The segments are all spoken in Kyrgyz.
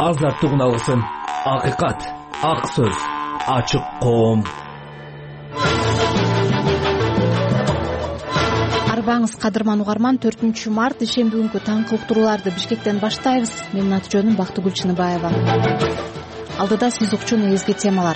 азаттык алгысын, акыйкат, ак сөз, ачык коом. Арбаңыз кадырман угарман, 4-март ишемби күнкү таңкы уктурууларды Бишкектен баштайбыз. Менин аты-жөнүм Бактыгүл Чыныбаева. Алдыда сиз укчун эзги темалар.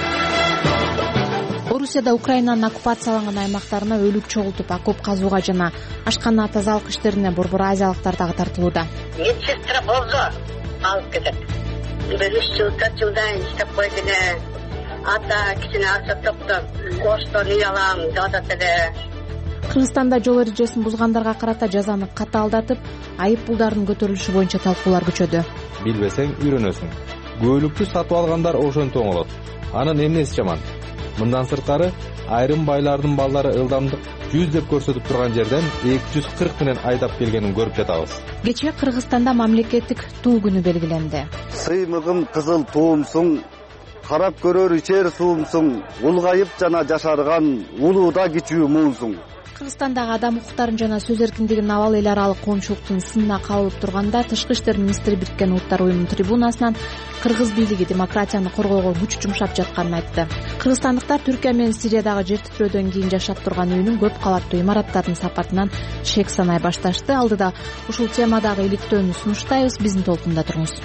Орусияда Украинанын оккупацияланган аймактарына өлүк чогултуп, окоп казууга жана ашкана тазалык иштерине борбор азиялыктар дагы тартылууда. Медсестра болсо алып кетет. 3 жыл, 4 жылдан иштеп койду эле. Ата кичине акча топтоп, коштон үй алам деп атат эле. Кыргызстанда жол эрежесин бузгандарга карата жазаны катаалдатып, айып пулдардын көтөрүлүшү боюнча талкуулар күчөдү. Билбесең үйрөнөсүң. Көөлүктү сатып алгандар ошентип оңолот. Анын эмнеси жаман? Мындан сырткары айрым байлардын балдары ылдамдык 100 деп көрсөтүп турган жерден 240 менен айдап келгенин көрүп жатабыз. Кечээ Кыргызстанда мамлекеттик туу күнү белгиленди. Сыймыгым кызыл туумсуң, карап көрөр ичер суумсуң, улгайып жана жашарган улууда кичүү муунсуң. Кыргызстандагы адам укуктарын жана сөз эркиндигин абал эл аралык коомчулуктун сынына кабылып турганда Тышкы иштер министри Бириккен Улуттар уюмунун трибунасынан кыргыз бийлиги демократияны коргоого күч жумшап жатканын айтты. Кыргызстандыктар Түркия менен Сириядагы жер титирөөдөн кийин жашап турган үйүнүн көп кабаттуу имараттарынын сапатынан шек санай башташты. Алдыда ушул темадагы иликтөөнү сунуштайбыз. Биздин толкунда туруңуз.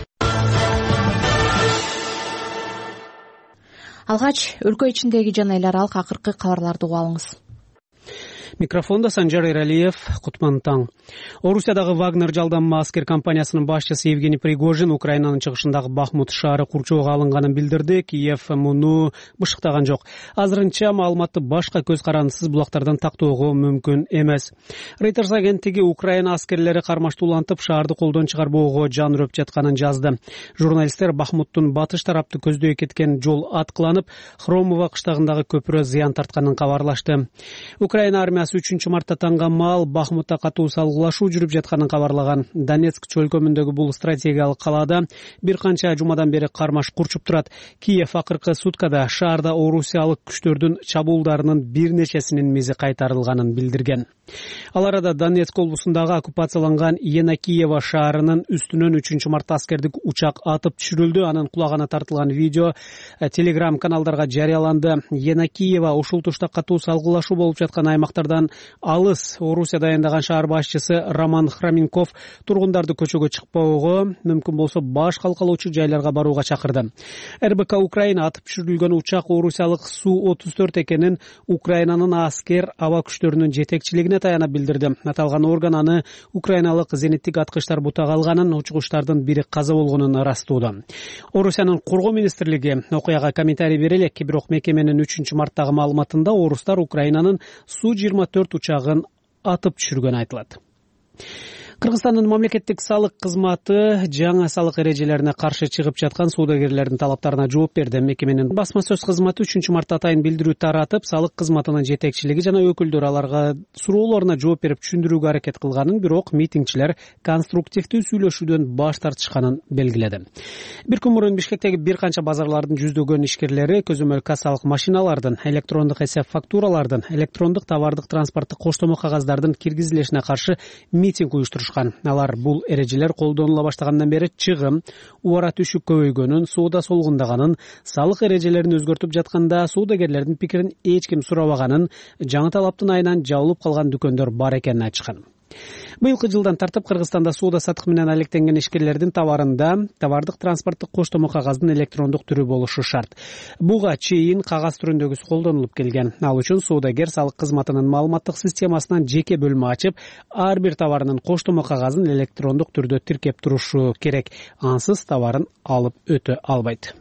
Алгач өлкө ичиндеги жана эл аралык акыркы кабарларды угуп алыңыз. Микрофонда Санжар Эралиев. Кутман таң. Орусиядагы Вагнер жалданма аскер компаниясынын башчысы Евгений Пригожин Украинанын чыгышындагы Бахмут шаары курчоого алынганын билдирди. Киев муну бышыктаган жок. Азырынча маалыматты башка көз карандысыз булактардан тактоого мүмкүн эмес. Reuters агенттиги Украина аскерлери кармаштуулантып шаарды колдон чыгарбоого жан өрөп жатканын жазды. Журналисттер Бахмуттун батыш тарапты көздөй кеткен жол аткыланып, Хромово кыштагындагы көпүрө зыян тартканын кабарлашты. Украина армиясы 3-мартта таңга маал Бахмутта катуу салгылашуу жүрүп жатканын кабарлаган. Донецк чөлкөмүндөгү бул стратегиялык калаада бир канча жумадан бери кармаш курчуп турат. Киев акыркы суткада шаарда орусиялык күчтөрдүн чабуулдарынын бир нечесинин мизи кайтарылганын билдирген. Ал арада Донецк облусундагы оккупацияланган Енакиево шаарынын үстүнөн 3-мартта аскердик учак атып түшүрүлдү. Анын кулагына тартылган видео Telegram каналдарга жарыяланды. Енакиево ушул тушта катуу салгылашуу болуп жаткан аймактардан алыс. Орусия дайындаган шаар башчысы Роман Храменков тургундарды көчөгө чыкпоого, мүмкүн болсо баш калкалоочу жайларга барууга чакырды. РБК Украина атып түшүрүлгөн учак орусиялык Су-34 экенин Украинанын аскер аба күчтөрүнүн жетекчилигине таяна билдирди. Аталган орган аны украиналык зениттик аткычтар бутага алганын, учкучтардын бири каза болгонун ырастууда. Орусиянын коргоо министрлиги окуяга комментарий бере элек, бирок мекеменин 3-марттагы маалыматында орустар Украинанын Су-24 учагын атып түшүргөнү айтылат. Кыргызстандын мамлекеттик салык кызматы жаңа салык эрежелерине каршы чыгып жаткан соодагерлердин талаптарына жооп берди. Мекеменин басма сөз кызматы 3-мартта атайын билдирүү таратып, салык кызматынын жетекчилиги жана өкүлдөрү аларга суроолоруна жооп берип түшүндүрүүгө аракет кылганын, бирок митингчилер конструктивдүү сүйлөшүүдөн баш тартышканын белгиледи. Бир күн мурун Бишкектеги бир канча базарлардын жүздөгөн ишкерлери көзөмөл кассалык машиналардын, электрондук эсеп фактуралардын, электрондук товардык транспорттук коштомо кагаздардын киргизилишине каршы митинг уюштурушкан. Алар бул эрежелер колдонула баштагандан бери чыгым, убара түшүп көбөйгөнүн, соода солгундаганын, салык эрежелерин өзгөртүп жатканда соодагерлердин пикирин эч ким сурабаганын, жаңы талаптын айынан жабылып калган дүкөндөр бар экенин айтышкан. Быйылкы жылдан тартып Кыргызстанда соода сатык менен алектенген ишкерлердин товарында товардык транспорттук коштомо кагаздын электрондук түрү болушу шарт. Буга чейин кагаз түрүндөгүсү колдонулуп келген. Ал үчүн соодагер салык кызматынын маалыматтык системасынан жеке бөлмө ачып, ар бир товарынын коштомо кагазын электрондук түрдө тиркеп турушу керек. Ансыз товарын алып өтө албайт.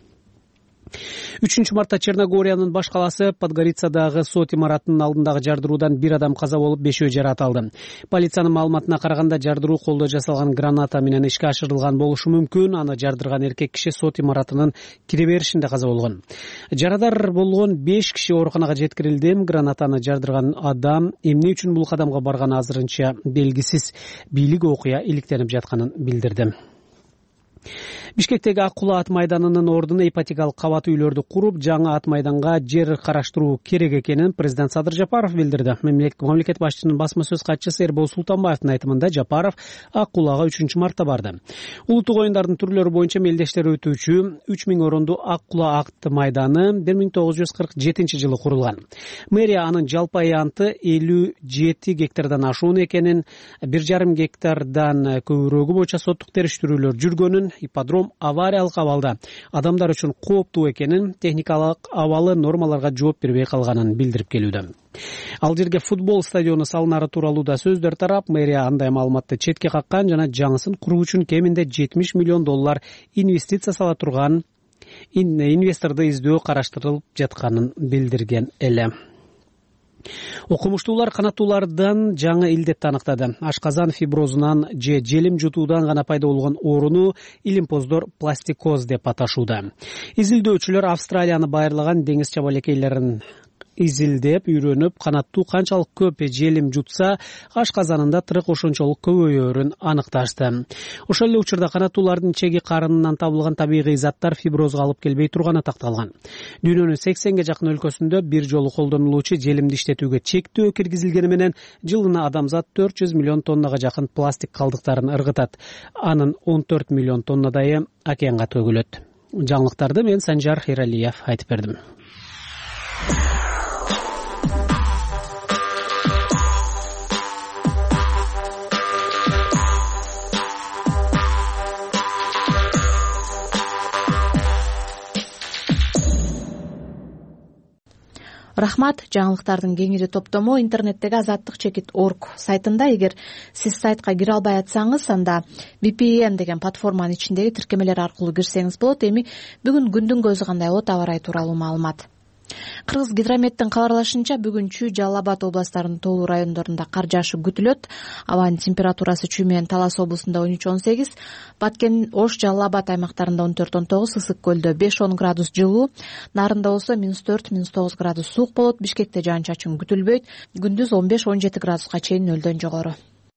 3-мартта Черногориянын баш каласы Подгорицадагы сот имаратынын алдындагы жардыруудан бир адам каза болуп, 5 жарат алды. Полициянын маалыматына караганда жардыруу колдо жасалган граната менен ишке ашырылган болушу мүмкүн. Аны жардырган эркек киши сот имаратынын кире беришинде каза болгон. Жарадар болгон 5 киши ооруканага жеткирилди. Гранатаны жардырган адам эмне үчүн бул кадамга барганы азырынча белгисиз. Бийлик окуя иликтенип жатканын билдирди. Бишкектеги Ак Кулаа ат майданынын ордуна ипотекалык кабат үйлөрдү куруп, жаңы ат майданга жер караштыруу керек экенин президент Садыр Жапаров билдирди. Мамлекет башчысынын басма сөз катчысы Эрбол Султанбаевдин айтымында Жапаров Ак Кулаага 3 марта барды. Улуттук оюндардын түрлөрү боюнча мелдештер өтүүчү 3000 орондуу Ак Кулаа ат майданы 1947-жылы курулган. Мэрия анын жалпы аянты 57 гектардан ашуун экенин, 1,5 гектардан көбүрөгү боюнча соттук териштирүүлөр жүргөнүн, ипподром авариялык абалда адамдар үчүн кооптуу экенин, техникалык абалы нормаларга жооп бербей калганын билдирип келүүдө. Ал жерге футбол стадиону салынары тууралуу да сөздөр тарап, мэрия андай маалыматты четке каккан жана жаңысын куруу үчүн кеминде $70 миллион инвестиция сала турган инвесторду издөө караштырылып жатканын билдирген эле. Окумуштуулар канаттуулардан жаңы илдетти аныктады. Ашказан фиброзунан же желим жутуудан гана пайда болгон ооруну илимпоздор пластикоз деп аташууда. Изилдөөчүлөр Австралияны байырлаган деңиз чабалекейлерин изилдеп, үйрөнүп, канаттуу канчалык көп желим жутса, ашказанында тырык ошончолук көбөйөөрүн аныкташты. Ошол эле учурда канаттуулардын чеги карынынан табылган табигый заттар фиброзго алып келбей турганы такталган. Дүйнөнүн 80ге жакын өлкөсүндө бир жолу колдонулуучу желимди иштетүүгө чектөө киргизилгени менен жылына адамзат 400 миллион тоннага жакын пластик калдыктарын ыргытат. Анын 14 миллион тоннадайы океанга төгүлөт. Жаңылыктарды мен Санжар Эралиев айтып бердим. Рахмат. Жаңылыктардын кеңири топтому интернеттеги azattik.org сайтында. Эгер сиз сайтка кире албай атсаңыз, анда VPN деген платформанын ичиндеги тиркемелер аркылуу кирсеңиз болот. Эми бүгүн күндүн көзү кандай болот, аба ырайы тууралуу маалымат. Кыргыз гидрометтин кабарлашынча, бүгүн Чүй, Жалал Абад областарынын тоолуу райондорунда кар жаашы күтүлөт. Абанын температурасы Чүй менен Талас облусунда 13-18, Баткен, Ош, Жалал Абад аймактарында 14-19, Ысык көлдө 5-10 градус жылуу, Нарында болсо -4-9 градус суук болот. Бишкекте жаан-чачын күтүлбөйт. Күндүз 15-17 градуска чейин нөлдөн жогору.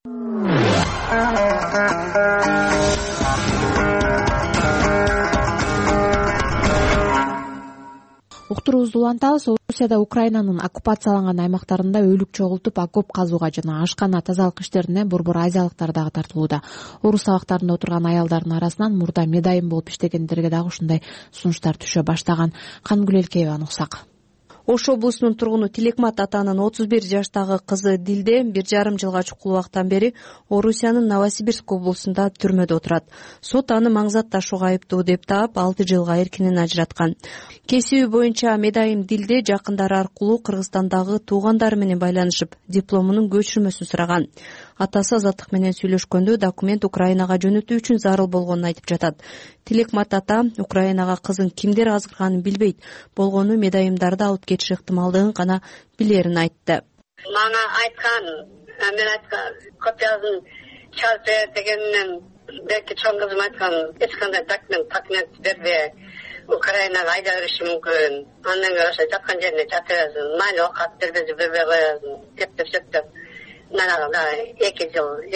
Уктуруубузду улантабыз. Орусияда Украинанын оккупацияланган аймактарында өлүк чогултуп, окоп казууга жана ашкана тазалык иштерине борбор азиялыктар дагы тартылууда. Орус абактарында отурган аялдардын арасынан мурда медайым болуп иштегендерге дагы ушундай сунуштар түшө баштаган. Кангүл Элкееванын уксак. Ош облусунун тургуну Тилекмат атанын 31 жаштагы кызы Дилде 1,5 жылга чукул убактан бери Орусиянын Новосибирск облусунда түрмөдө отурат. Сот аны маңзат ташууга айыптуу деп таап 6 жылга эркинен ажыраткан. Кесиби боюнча медайым Дилде жакындары аркылуу Кыргызстандагы туугандары менен байланышып, дипломунун көчүрмөсүн сураган. Атасы Азаттык менен сүйлөшкөндө документ Украинага жөнөтүү үчүн зарыл болгонун айтып жатат. Тилекмат ата Украинага кызын кимдер азгырганын билбейт, болгону медайымдарды алып кетиш ыктымалдыгын гана билерин айтты. Мага айткан, мен айткан, копиясын чалып бер дегеннен, белки чоң кызым айткан, эч кандай документ бербе, Украинага айда бериши мүмкүн. Андан көрө ошо жаткан жерине жата берсин, майли окат бербези бербей коесун, деп сөктөп. Мен ага 2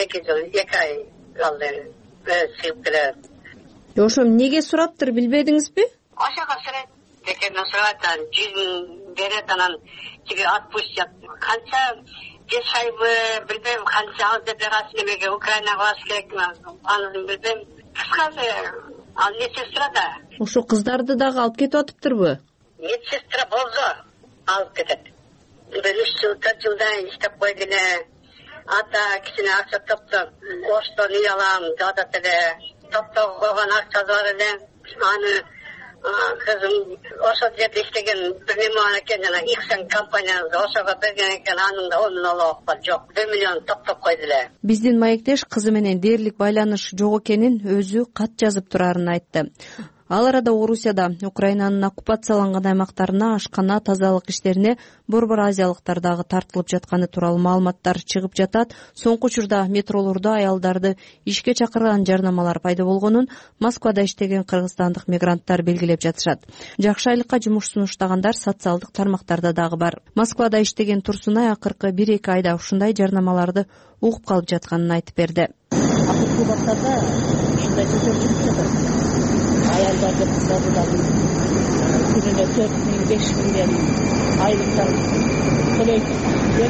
ай калды. Сыйып келет. Ошо эмнеге сураптыр, билбедиңизби? Ошого сурайт. Текерден сурайт, жүзүн берет, анан тебе отпустят. Канча 5 айбы, билбейм, канча ал деп берасың эмеге Украинага барыш керек, аны билбейм. Кыскасы, ал медсестрада. Ошо кыздарды дагы алып кетип атыптырбы? Медсестра болсо алып кетет. 3 жыл, 4 жылдан иштеп койду эле. Ата кичине акча топтоп, Оштон үй алам, жатат эле. Топтоп койгон акча бар эле. Аны кызым ошол жерде иштеген бир неме бар экен, жана Иксен компаниясы ошого берген экен, анын да онун олоп жок. 1 миллион топтоп койду эле. Биздин маектеш кызы менен дээрлик байланыш жок экенин өзү кат жазып турарын айтты. Ал арада Орусияда Украинанын оккупацияланган аймактарына ашкана тазалык иштерине борбор азиялыктар дагы тартылып жатканы тууралуу маалыматтар чыгып жатат. Соңку учурда метролордо аялдарды ишке чакырган жарнамалар пайда болгонун Москвада иштеген кыргызстандык мигранттар белгилеп жатышат. Жакшы айлыкка жумуш сунуштагандар социалдык тармактарда дагы бар. Москвада иштеген Турсунай акыркы 1-2 айда ушундай жарнамаларды угуп калып жатканын айтып берди. клубтарда ушундай сөздөр чыгып жатат. Аялдарды, кыздарды дагы күнүнө 4 000, 5 000 айлыктар төлөйт деп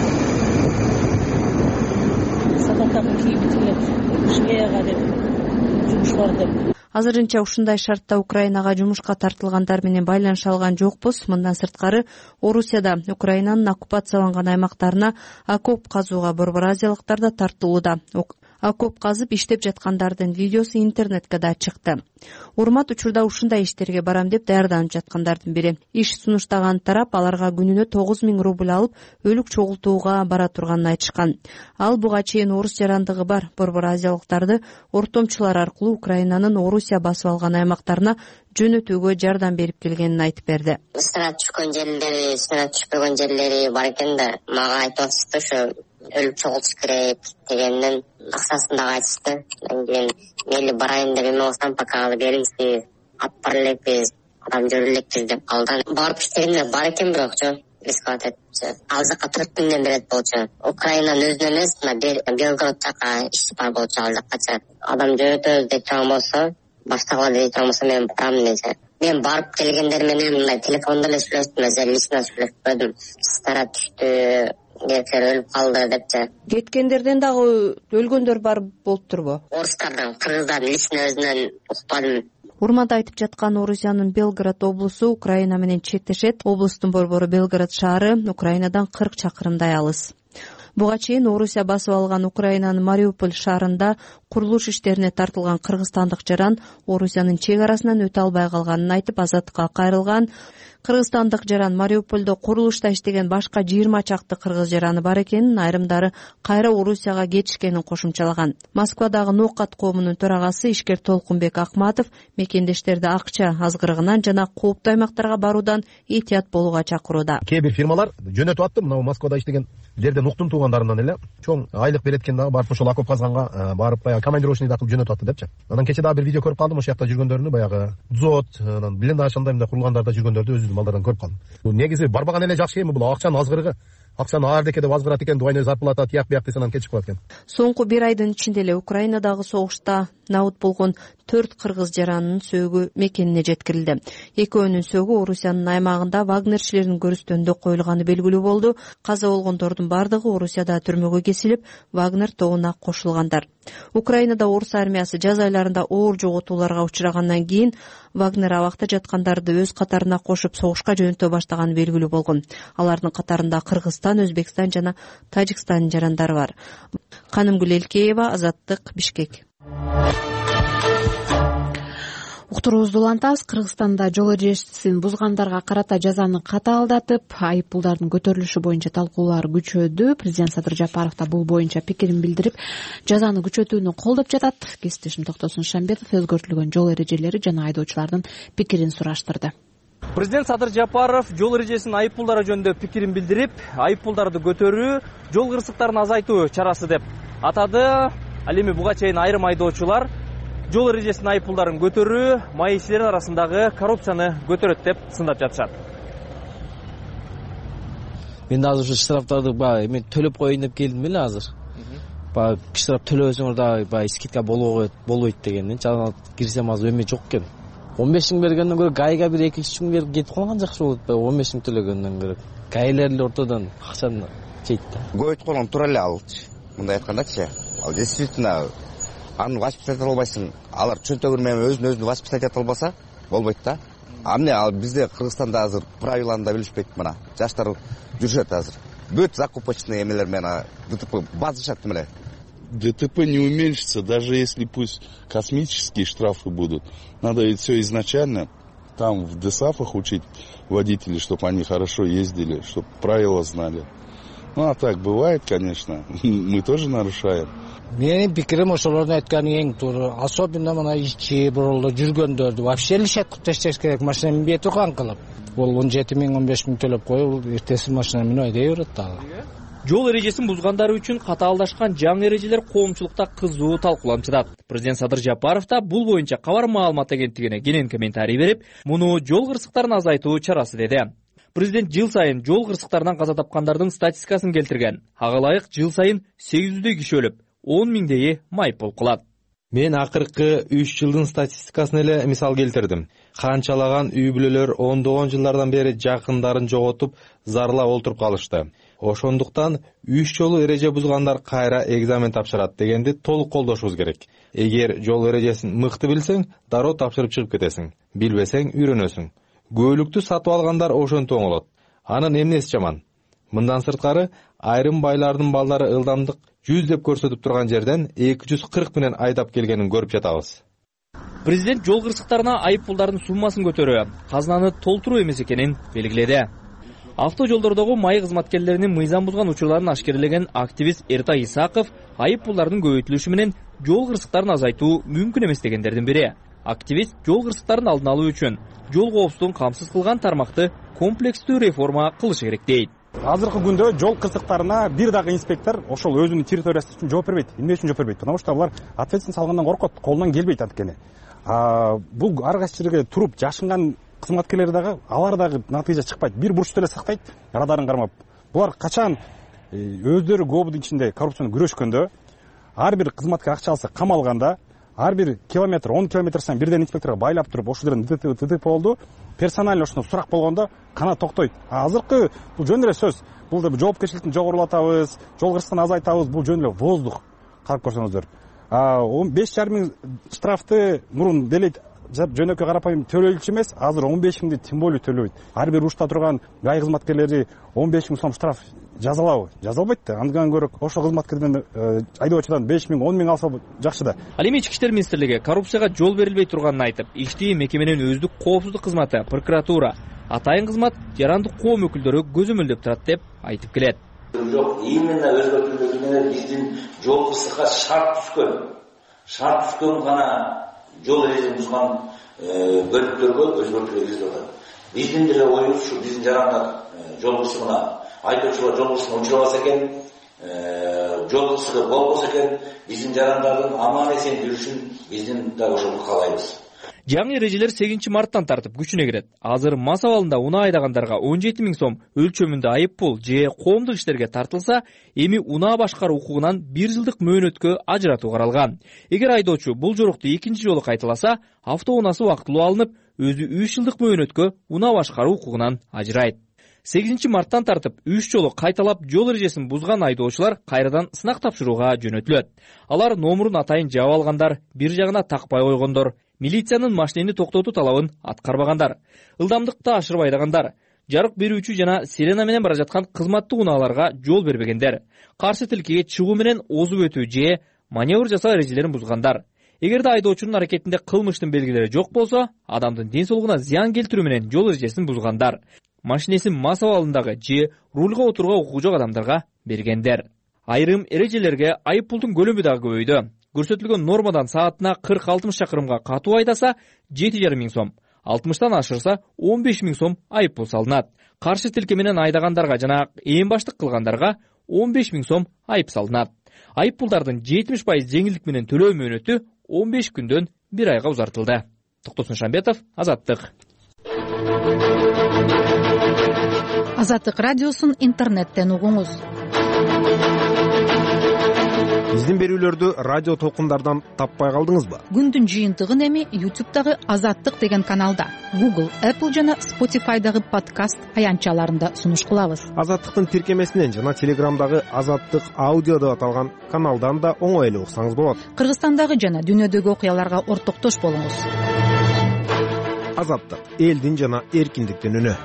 садактагы кийими тигилет, швеяга деп жумуш бар деп. Азырынча ушундай шартта Украинага жумушка тартылгандар менен байланыша алган жокпуз. Мындан сырткары Орусияда Украинанын оккупацияланган аймактарына окоп казууга борбор азиялыктар да тартылууда. Окоп казып иштеп жаткандардын видеосу интернетке да чыкты. Урмат учурда ушундай иштерге барам деп даярданып жаткандардын бири. Иш сунуштаган тарап аларга күнүнө 9 000 рубль алып, өлүк чогултууга бара турганын айтышкан. Ал буга чейин орус жарандыгы бар борбор азиялыктарды ортомчулар аркылуу Украинанын Орусия басып алган аймактарына жөнөтүүгө жардам берип келгенин айтып берди. Снаряд түшкөн жерлери, снаряд түшпөгөн жерлери бар экен да, мага айтып атышты ушу өлүп чогултуш керек дегенден акчасын дагы айтышты. Анан мейли барайын деп эме болсом, пока алы бериңиз, алып бара элекпиз, адам жүрө элекпиз деп калды. Барып иштегенде бар экен, бирок жок. Бесплатно. Ал жака 4 000 берет болчу. Украинанын өзүнөн эмес, Белгород жака иши бар болчу, ал жакачы. Адам жөнөтөбүз деп турган болсо, баштагыла деп турган болсо мен барам десе. Мен барып келгендер менен мындай телефондо эле сүйлөштүм, мен лично сүйлөшпөдүм. Снаряд түштү, эркектер өлүп калды депчи. Кеткендерден дагы өлгөндөр бар болуптурбу? Орустардан, кыргыздардан лично өзүнөн укпадым. Урмат айтып жаткан Орусиянын Белгород облусу Украина менен чектешет. Облустун борбору Белгород шаары Украинадан 40 чакырымдай алыс. Буга чейин Орусия басып алган Украинанын Мариуполь шаарында курулуш иштерине тартылган кыргызстандык жаран Орусиянын чек арасынан өтө албай калганын айтып азаттыкка кайрылган. Кыргызстандык жаран Мариупольдо курулушта иштеген башка 20 чакты кыргыз жараны бар экенин, айрымдары кайра Орусияга кетишкенин кошумчалаган. Москвадагы Ноокат коомунун төрагасы ишкер Толкунбек Акматов мекендештерди акча азгырыгынан жана кооптуу аймактарга баруудан этият болууга чакырууда. Кээ бир фирмалар жөнөтүп атты, мына Москвада иштеген жерден уктун туугандарынан эле чоң айлык берет экен дагы, барып ошол окоп казганга барып баягы командировочный да кылып жөнөтүп атты депчи. Анан кече дагы бир видео көрүп калдым, ошол жакта жүргөндөрүнү, баягы дзот, анан блиндаж андай мындай курулгандарда жүргөндөрдү өзүм балдардан көрүп калдым. Негизи барбаган эле жакшы эми, бул акчанын азгырыгы. Акчаны ардеке деп азгырат экен, двойной зарплата, тияк бияк десе анан кетип калат экен. Соңку 1 айдын ичинде эле Украинадагы согушта набыт болгон 4 кыргыз жаранынын сөөгү мекенине жеткирилди. Экөөнүн сөөгү Орусиянын аймагында вагнерчилердин көрүстөнүндө коюлганы белгилүү болду. Каза болгондордун бардыгы Орусияда түрмөгө кесилип, Вагнер тобуна кошулгандар. Украинада орус армиясы жаз айларында оор жоготууларга учурагандан кийин Вагнер абакта жаткандарды өз катарына кошуп согушка жөнөтө баштаганы белгилүү болгон. Алардын катарында Кыргызстан, Өзбекстан жана Тажикстандын жарандары бар. Канымгүл Элкеева, Азаттык, Бишкек. Уктуруубузду улантабыз. Кыргызстанда жол эрежесин бузгандарга карата жазаны катаалдатып, айыппулдардын көтөрүлүшү боюнча талкуулар күчөдү. Президент Садыр Жапаров да бул боюнча пикирин билдирип, жазаны күчөтүүнү колдоп жатат. Кесиптешим Токтосун Шамбетов өзгөртүлгөн жол эрежелери жана айдоочулардын пикирин сураштырды. Президент Садыр Жапаров жол эрежесинин айыппулдары жөнүндө пикирин билдирип, айыппулдарды көтөрүү жол кырсыктарын азайтуу чарасы деп атады. Ал эми буга чейин айрым айдоочулар жол эрежесинин айыппулдарын көтөрүү май ишчилердин арасындагы коррупцияны көтөрөт деп сындап жатышат. Мен азыр ушу штрафтарды эме төлөп коеюн деп келдим эле азыр. Штраф төлөбөсөңөр дагы скидка болбойт дегенден чана кирсем азыр эме жок экен. 15 000 бергенден көрө гайга бир 2-3 000 берип кетип калган жакшы болот. 15 000 төлөгөндөн көрө гайлер эле ортодон акчаны жейт да. Көйт колон тура эле алчы. Мындай айткандачы, ал действительно аны воспитать албайсың. Алар чөнтөгүн менен өзүн воспитать албаса болбойт да. Амне ал бизде Кыргызстанда азыр правиланы да билишпейт мына. Жаштар жүрүшөт азыр. Бүт закупочный эмелер менен ДТП базышат эле. ДТП не уменьшится, даже если пусть космические штрафы будут. Надо ведь все изначально там в ДСАФах учить водителей, чтобы они хорошо ездили, чтобы правила знали. Ну а так бывает, конечно, мы тоже нарушаем. Менин пикирим ошолордун айтканы эң туура. Особенно мына ичи бурулду жүргөндөрдү вообще лишет тештеш керек, машина минбей турган кылып. Ол 17 000, 15 000 төлөп коюп, эртеси машина минип айдай берет дагы. Жол эрежесин бузгандары үчүн катаалдашкан жаңы эрежелер коомчулукта кызуу талкууланып жатат. Президент Садыр Жапаров да бул боюнча Кабар маалымат агенттигине кенен комментарий берип, муну жол кырсыктарын азайтуу чарасы деди. Президент жыл сайын жол кырсыктарынан каза тапкандардын статистикасын келтирген. Ага ылайык жыл сайын 800 киши өлүп, 10 000 майыппул кылат. Мен акыркы 3 жылдын статистикасын эле мисал келтирдим. Канчалаган үй бүлөлөр ондогон жылдардан бери жакындарын жоготуп, зарлап олтуруп калышты. Ошондуктан 3 жолу эреже бузгандар кайра экзамен тапшырат дегенди толук колдошубуз керек. Эгер жол эрежесин мыкты билсең, дароо тапшырып чыгып кетесиң. Билбесең үйрөнөсүң. Көөлүктү сатып алгандар ошентип оңолот. Анын эмнеси жаман? Мындан сырткары айрым байлардын балдары ылдамдык 100 деп көрсөтүп турган жерден 240 менен айдап келгенин көрүп жатабыз. Президент жол кырсыктарына айыппулдардын суммасын көтөрүү казынаны толтуруу эмес экенин белгиледи. Автожолдордогу май кызматкерлеринин мыйзам бузган учурларын ашкерлеген активист Эртай Исаков айыппулдардын көбөйтүлүшү менен жол кырсыктарын азайтуу мүмкүн эмес дегендердин бири. Активист жол кырсыктарын алдын алуу үчүн жол коопсуздугун камсыз кылган тармакты комплекстүү реформа кылышы керек дейт. Азыркы күндө жол кырсыктарына бир дагы инспектор ошол өзүнүн территориясы үчүн жооп бербейт. Эмне үчүн жооп бербейт? Потому что алар ответственность алгандан коркот, колунан келбейт анткени. Бул ар кайсы жерге туруп жашынган кызматкерлер дагы, алар дагы натыйжа чыкпайт. Бир бурчту эле сактайт, радарын кармап. Булар качан өздөрү ГОБдун ичинде коррупцияны күрөшкөндө, ар бир кызматкер акча алса камалганда, ар бир километр, 10 километр сайын бирден инспекторго байлап туруп, ошол жерден ДТП болду. Персонально ошондо сурак болгондо кана токтойт. Азыркы бул жөн эле сөз. Бул да жоопкерчиликти жогорулатабыз, жол кырсыктарын азайтабыз, бул жөн эле воздух. Карап көрсөңүздөр. 15,5 миң штрафты мурун делейт жөнөкөй карапайым төлөйлүчү эмес, азыр 15 миңди тем более төлөйт. Ар бир урушта турган гай кызматкерлери 15 миң сом штраф жазалабы? Жазалбайт да. Андан көрө ошол кызматкерден айдоочудан 5 миң, 10 миң алса жакшы да. Ал эми Ички иштер министрлиги коррупцияга жол берилбей турганын айтып, иштии мекеменин өздүк коопсуздук кызматы, прокуратура, атайын кызмат, жарандык коом өкүлдөрү көзөмөлдөп турат деп айтып келет. Жок, именно өзгөртүлгөнү биздин жол кырсыкка шарт түшкөн гана жол эрежесин бузган бөлүктөргө өзгөртүүлөр киргизип атат. Биздин деле оюбуз ушу, биздин жарандар жол кырсыгына, айдоочулар жол кырсыгына учурабаса экен, жол кырсыгы болбосо экен, биздин жарандардын аман эсен жүрүшүн биздин да ошону каалайбыз. Жаңы эрежелер 8 марттан тартып күчүнө кирет. Азыр мас абалында унаа айдагандарга 17 миң сом өлчөмүндө айыппул же коомдук иштерге тартылса, эми унаа башкаруу укугунан 1 жылдык мөөнөткө ажыратуу каралган. Эгер айдоочу бул жорукту экинчи жолу кайталаса, автоунаасы убактылуу алынып, өзү 3 жылдык мөөнөткө унаа башкаруу укугунан ажырайт. 8 марттан тартып 3 жолу кайталап жол эрежесин бузган айдоочулар кайрадан сынак тапшырууга жөнөтүлөт. Алар номурун атайын жаап алгандар, бир жагына такпай койгондор, милициянын машинени токтотуу талабын аткарбагандар, ылдамдыкты ашырып айдагандар, жарык берүүчү жана сирена менен бара жаткан кызматтуу унааларга жол бербегендер, каршы тилкеге чыгуу менен озуп өтүү же маневр жасоо эрежелерин бузгандар. Эгерде айдоочунун аракетинде кылмыштын белгилери жок болсо, адамдын ден соолугуна зыян келтирүү менен жол эрежесин бузгандар, машинесин мас абалындагы же рульга отурууга укугу жок адамдарга бергендер. Айрым эрежелерге айыппулдун көлөмү дагы көбөйдү. Көрсөтүлгөн нормадан саатына 40-60 чакырымга катуу айдаса 7,5 миң сом, 60тан ашырса 15 миң сом айыппул салынат. Каршы тилке менен айдагандарга жана ээн баштык кылгандарга 15 миң сом айып салынат. Айыппулдардын 70% жеңилдик менен төлөө мөөнөтү 15 күндөн 1 айга узартылды. Токтосун Шамбетов, Азаттык. Азаттык радиосун интернеттен угуңуз. Биздин берүүлөрдү радио толкундардан таппай калдыңызбы? Күндүн жыйынтыгын эми YouTube'дагы Азаттык деген каналда, Google, Apple жана Spotify'дагы подкаст аянтчаларында сунуш кылабыз. Азаттыктын тиркемесинен жана Телеграмдагы Азаттык аудио деп аталган каналдан да оңой эле уксаңыз болот. Кыргызстандагы жана дүйнөдөгү окуяларга ортоктош болуңуз. Азаттык, элдин жана эркиндиктин үнү.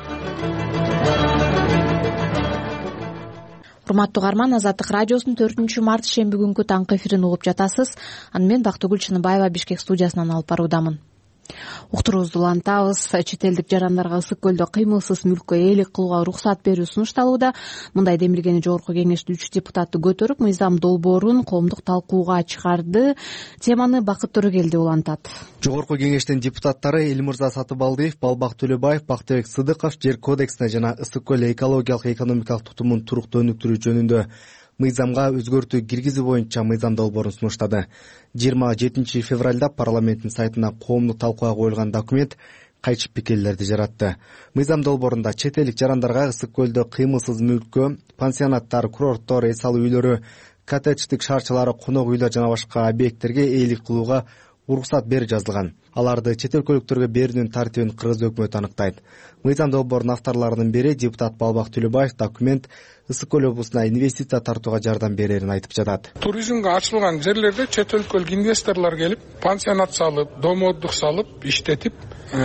Урматтуу угарман, Азаттык радиосунун 4 март шемби күнкү таңкы эфирин угуп жатасыз. Аны мен Бактыгүл Чыныбаева Бишкек студиясынан алып баруудамын. Уктуруубузду улантабыз. Чет элдик жарандарга ысык көлдө кыймылсыз мүлккө ээлик кылууга уруксат берүү сунушталууда. Мындай демилгени Жогорку Кеңештин 3 депутаты көтөрүп, мыйзам долбоорун коомдук талкууга чыгарды. Теманы Бакыт Төрөгелди улантат. Жогорку Кеңештин депутаттары Элмырза Сатыбалдиев, Балбак Төлөбаев, Бактыбек Сыдыков жер кодексине жана ысык көл экологиялык экономикалык тутумун туруктуу өнүктүрүү жөнүндө мыйзамга өзгөртүү киргизүү боюнча мыйзам долбоорун сунуштады. 27 февралда парламенттин сайтына коомдук талкууга коюлган документ кайчып пикирлерди жаратты. Мыйзам долбоорунда чет элдик жарандарга ысык көлдө кыймылсыз мүлккө, пансионаттар, курорттор, эс алуу үйлөрү, коттедждик шаарчылары, конок үйлөр жана башка объекттерге ээлик кылууга уруксат бери жазылган. Аларды чет өлкөлүктөргө берүүнүн тартибин кыргыз өкмөтү анықтайды. Мыйзам долбоорунун авторлорунун бири депутат Балбак Төлөбаев документ Ысык көл облусуна инвестиция тартууга жардам берерин айтып жатат. Туризмге ачылган жерлерде чет өлкөлүк инвесторлор келип, пансионат салып, домоддук салып, иштетип,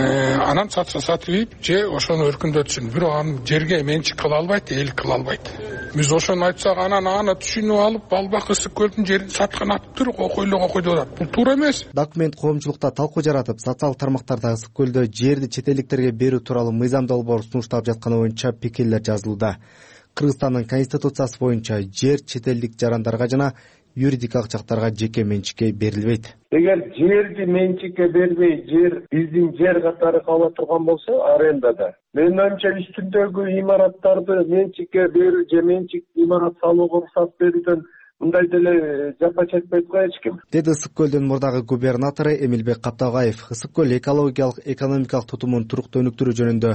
анан сатып же ошону өркүндөтсүн. Бирок аны жерге менчик кыла албайт, эл кыла албайт. Биз ошону айтсак, анан аны түшүнүп алып, Балбак Ысык көлдүн жерин саткан атыптыр, окойдуп атат. Бул туура эмес. Документ коомчулукта талкуу жаратып, социалдык тармактарда Ысык көлдө жерди чет элдиктерге берүү тууралуу мыйзам долбоор сунушталып жатканы боюнча пикирлер жазылууда. Кыргызстандын конституциясы боюнча жер чет элдик жарандарга жана юридикалык жактарга жеке менчикке берилбейт. Эгер жерди менчикке бербей, жер биздин жер катары кала турган болсо, арендада. Менин оюмча үстүндөгү имараттарды менчикке берүү же менчик имарат салууга уруксат берүүдөн мындай деле жапа чекпейт го эч ким. Деди Ысык көлдүн мурдагы губернатору Эмилбек Капталгаев. Ысык көл экологиялык, экономикалык тутумун туруктуу өнүктүрүү жөнүндө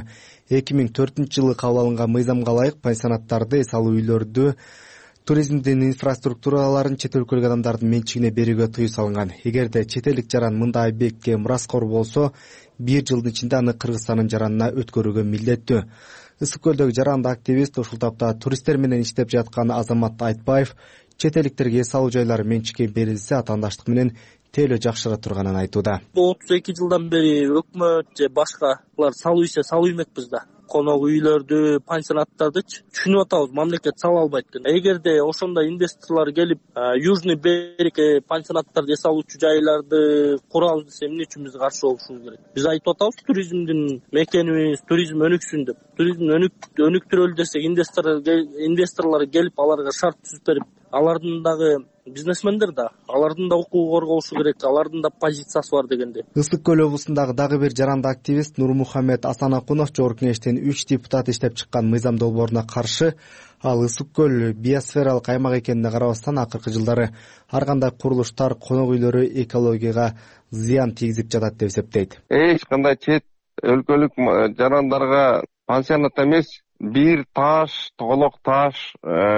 2004-жылы кабыл алынган мыйзамга ылайык пансионаттарды, эс алуу үйлөрдү, туризмдин инфраструктураларын чет өлкөлүк адамдардын менчигине берүүгө тыюу салынган. Эгерде чет элдик жаран мындай объектке мураскор болсо, 1 жылдын ичинде аны Кыргызстандын жаранына өткөрүүгө милдеттүү. Ысык көлдөгү жаранды активист, ушул тапта туристтер менен иштеп жаткан Азамат Айтбаев чет элдиктерге эс алуу жайлары менчикке берилсе, атаандаштык менен тейлөө жакшыра турганын айтууда. 32 жылдан бери өкмөт же башкалар салуу иши салуу эмекпиз да. Конок үйлөрдү, пансионаттардычы түшүнүп атабыз, мамлекет сала албайт. Эгерде ошондой инвесторлор келип, Южный берег пансионаттарды эс алуучу жайларды курабыз десе, эмне үчүн биз каршы болушубуз керек? Биз айтып атабыз, туризмдин мекенибиз, туризм өнүксүн деп. Туризмди өнүктүрөлү десек, инвесторлор келип, аларга шарт түзүп берип, алардын дагы бизнесмендер да, алардын да укугу корголушу керек, алардын да позициясы бар дегенде. Ысык көл облусундагы дагы бир жаранды активист Нурмухамед Асанакунов жогорку кеңештин 3 депутат иштеп чыккан мыйзам долбооруна каршы. Ал Ысык көл биосфералык аймак экенине карабастан, акыркы жылдары ар кандай курулуштар, конок үйлөрү экологияга зыян тийгизип жатат деп эсептейт. Эч кандай чет өлкөлүк жарандарга пансионат эмес, бир таш, толок таш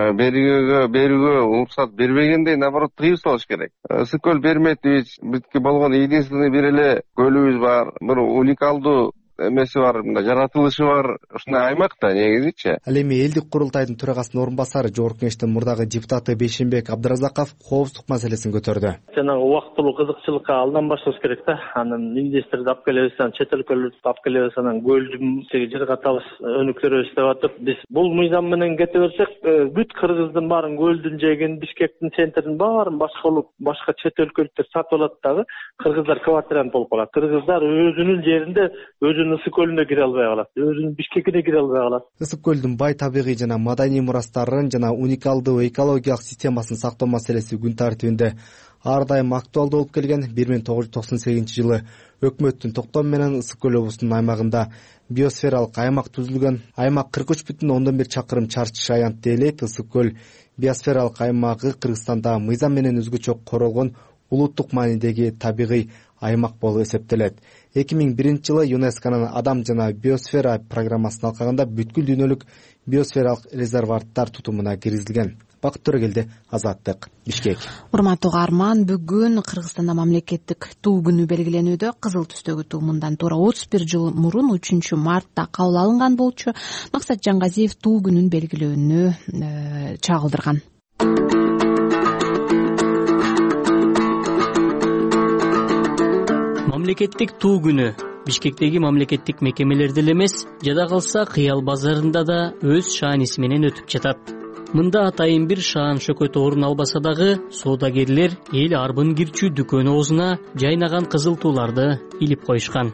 берүүгө уруксат бербегендей, наоборот, тыюу салыш керек. Ысык көл берметибиз, бизге болгон единственный бир эле көлүбүз бар, бир уникалдуу эмеси бар, жаратылышы бар, ушундай аймак да негизичи. Ал эми элдик курултайдын төрагасынын орун басары, жогорку кеңештин мурдагы депутаты Бейшенбек Абдыразаков коопсуздук маселесин көтөрдү. Жанагы убактылуу кызыкчылыкка алдан башташ керек да. Анан инвесторду алып келебиз, анан чет өлкөлүктү алып келебиз, анан көлдүн жер катабыз өнүктүрөбүз деп атып, биз бул мыйзам менен кете берсек, бүт Кыргыздын баарын, көлдүн жегин, Бишкектин центрин баарын башка чет өлкөлүктөр сатып алат дагы, кыргыздар квартирант болуп калат. Кыргыздар өзүнүн жеринде Ысык көлүнө кире албай калат, өзүнүн Бишкекине кире албай калат. Ысык көлдүн бай табигый жана маданий мурастарын жана уникалдуу экологиялык системасын сактоо маселеси күн тартибинде ар дайым актуалдуу болуп келген. 1998-жылы өкмөттүн токтому менен Ысык көл облусунун аймагында биосфералык аймак түзүлгөн. Аймак 43,1 чакырым чарчы аянтты ээлейт. Ысык көл биосфералык аймагы Кыргызстанда мыйзам менен өзгөчө королгон улуттук маанидеги табигый аймак болуп эсептелет. 2001-жылы ЮНЕСКОнун адам жана биосфера программасын алкаганда бүткүл дүйнөлүк биосфералык резерваттар тутумуна киргизилген. Бакыт Төрөгелди, Азаттык, Бишкек. Урматтуу каарман, бүгүн Кыргызстанда мамлекеттик туу күнү белгиленүүдө. Кызыл түстөгү туу мындан туура 31 жыл мурун 3 мартта кабыл алынган болчу. Максат Жангазиев туу күнүн белгилөөнү чагылдырган. Мамлекеттик туу күнү Бишкектеги мамлекеттик мекемелерде эле эмес, жада калса Кыял базарында да өз шааниси менен өтүп жатат. Мында атайын бир шаан шөкөт орун албаса дагы, соодагерлер эл арбын кирчүү дүкөн оозуна жайнаган кызыл тууларды илип коюшкан.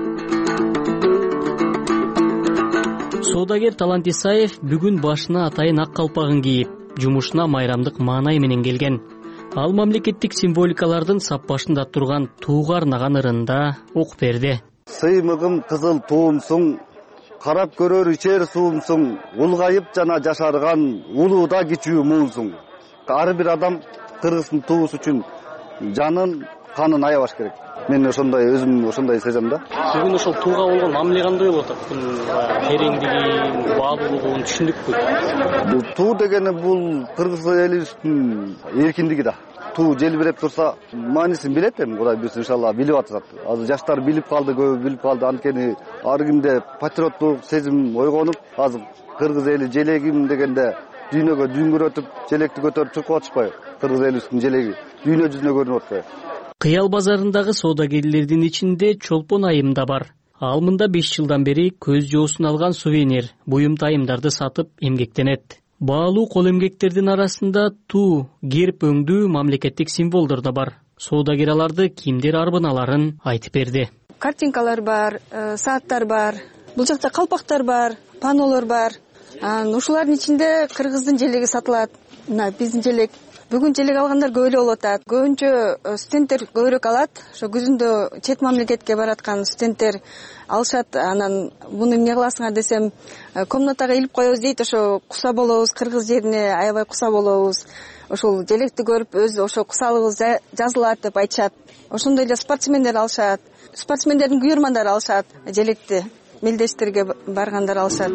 Соодагер Талант Исаев бүгүн башына атайын ак калпагын кийип, жумушуна майрамдык маанай менен келген. Ал мамлекеттик символикалардын сап башында турган тууга арнаган ырында окуп берди. Сыймыгым кызыл туумсуң, карап көрөр ичер суумсуң, улгайып жана жашарган улууда кичүү муусуң. Ар бир адам Кыргыздын туусу үчүн жанын, канын аябаш керек. мен өзүм ошондой сезем да. Бүгүн ошол тууга болгон мамиле кандай болуп атат? Тереңдигин, баалуулугун түшүндүкпү? Бул туу дегени бул кыргыз элибиздин эркиндиги да. Туу желбиреп турса, маанисин билет эми, Кудай буйрса иншалла билип атышат. Азыр жаштар билип калды, көбү билип калды. Анткени ар кимде патриоттук сезим ойгонуп, азыр кыргыз эли желегим дегенде дүйнөгө дүңгүрөтүп, желекти көтөрүп чуркап атышпайбы? Кыргыз элибиздин желеги дүйнө жүзүнө көрүнүп атпайбы? Кыял базарындагы соодагерлердин ичинде Чолпон айым да бар. Ал мында 5 жылдан бери көз жоосун алган сувенир, буюм тайымдарды сатып эмгектенет. Баалуу кол эмгектердин арасында туу, герб өңдүү мамлекеттик символдор да бар. Соодагер аларды кимдер арбыналарын айтып берди. Картинкалар бар, сааттар бар, бул жакта калпактар бар, панолор бар. Ушулардын ичинде кыргыздын желеги сатылат. Мына биздин желек. Бүгүн желек алгандар көп эле болуп атат. Көбүнчө студенттер көбүрөөк алат. Ошо күзүндө чет мамлекетке бараткан студенттер алышат. Анан муну эмне кыласыңар десем, комнатага илип коебуз дейт. Ошо куса болобуз, кыргыз жерине аябай куса болобуз. Ошол желекти көрүп өз ошо кусалыгыбыз жазылат деп айтышат. Ошондой эле спортсмендер алышат. Спортсмендердин күйөрмандары алышат желекти. Мелдештерге баргандар алышат.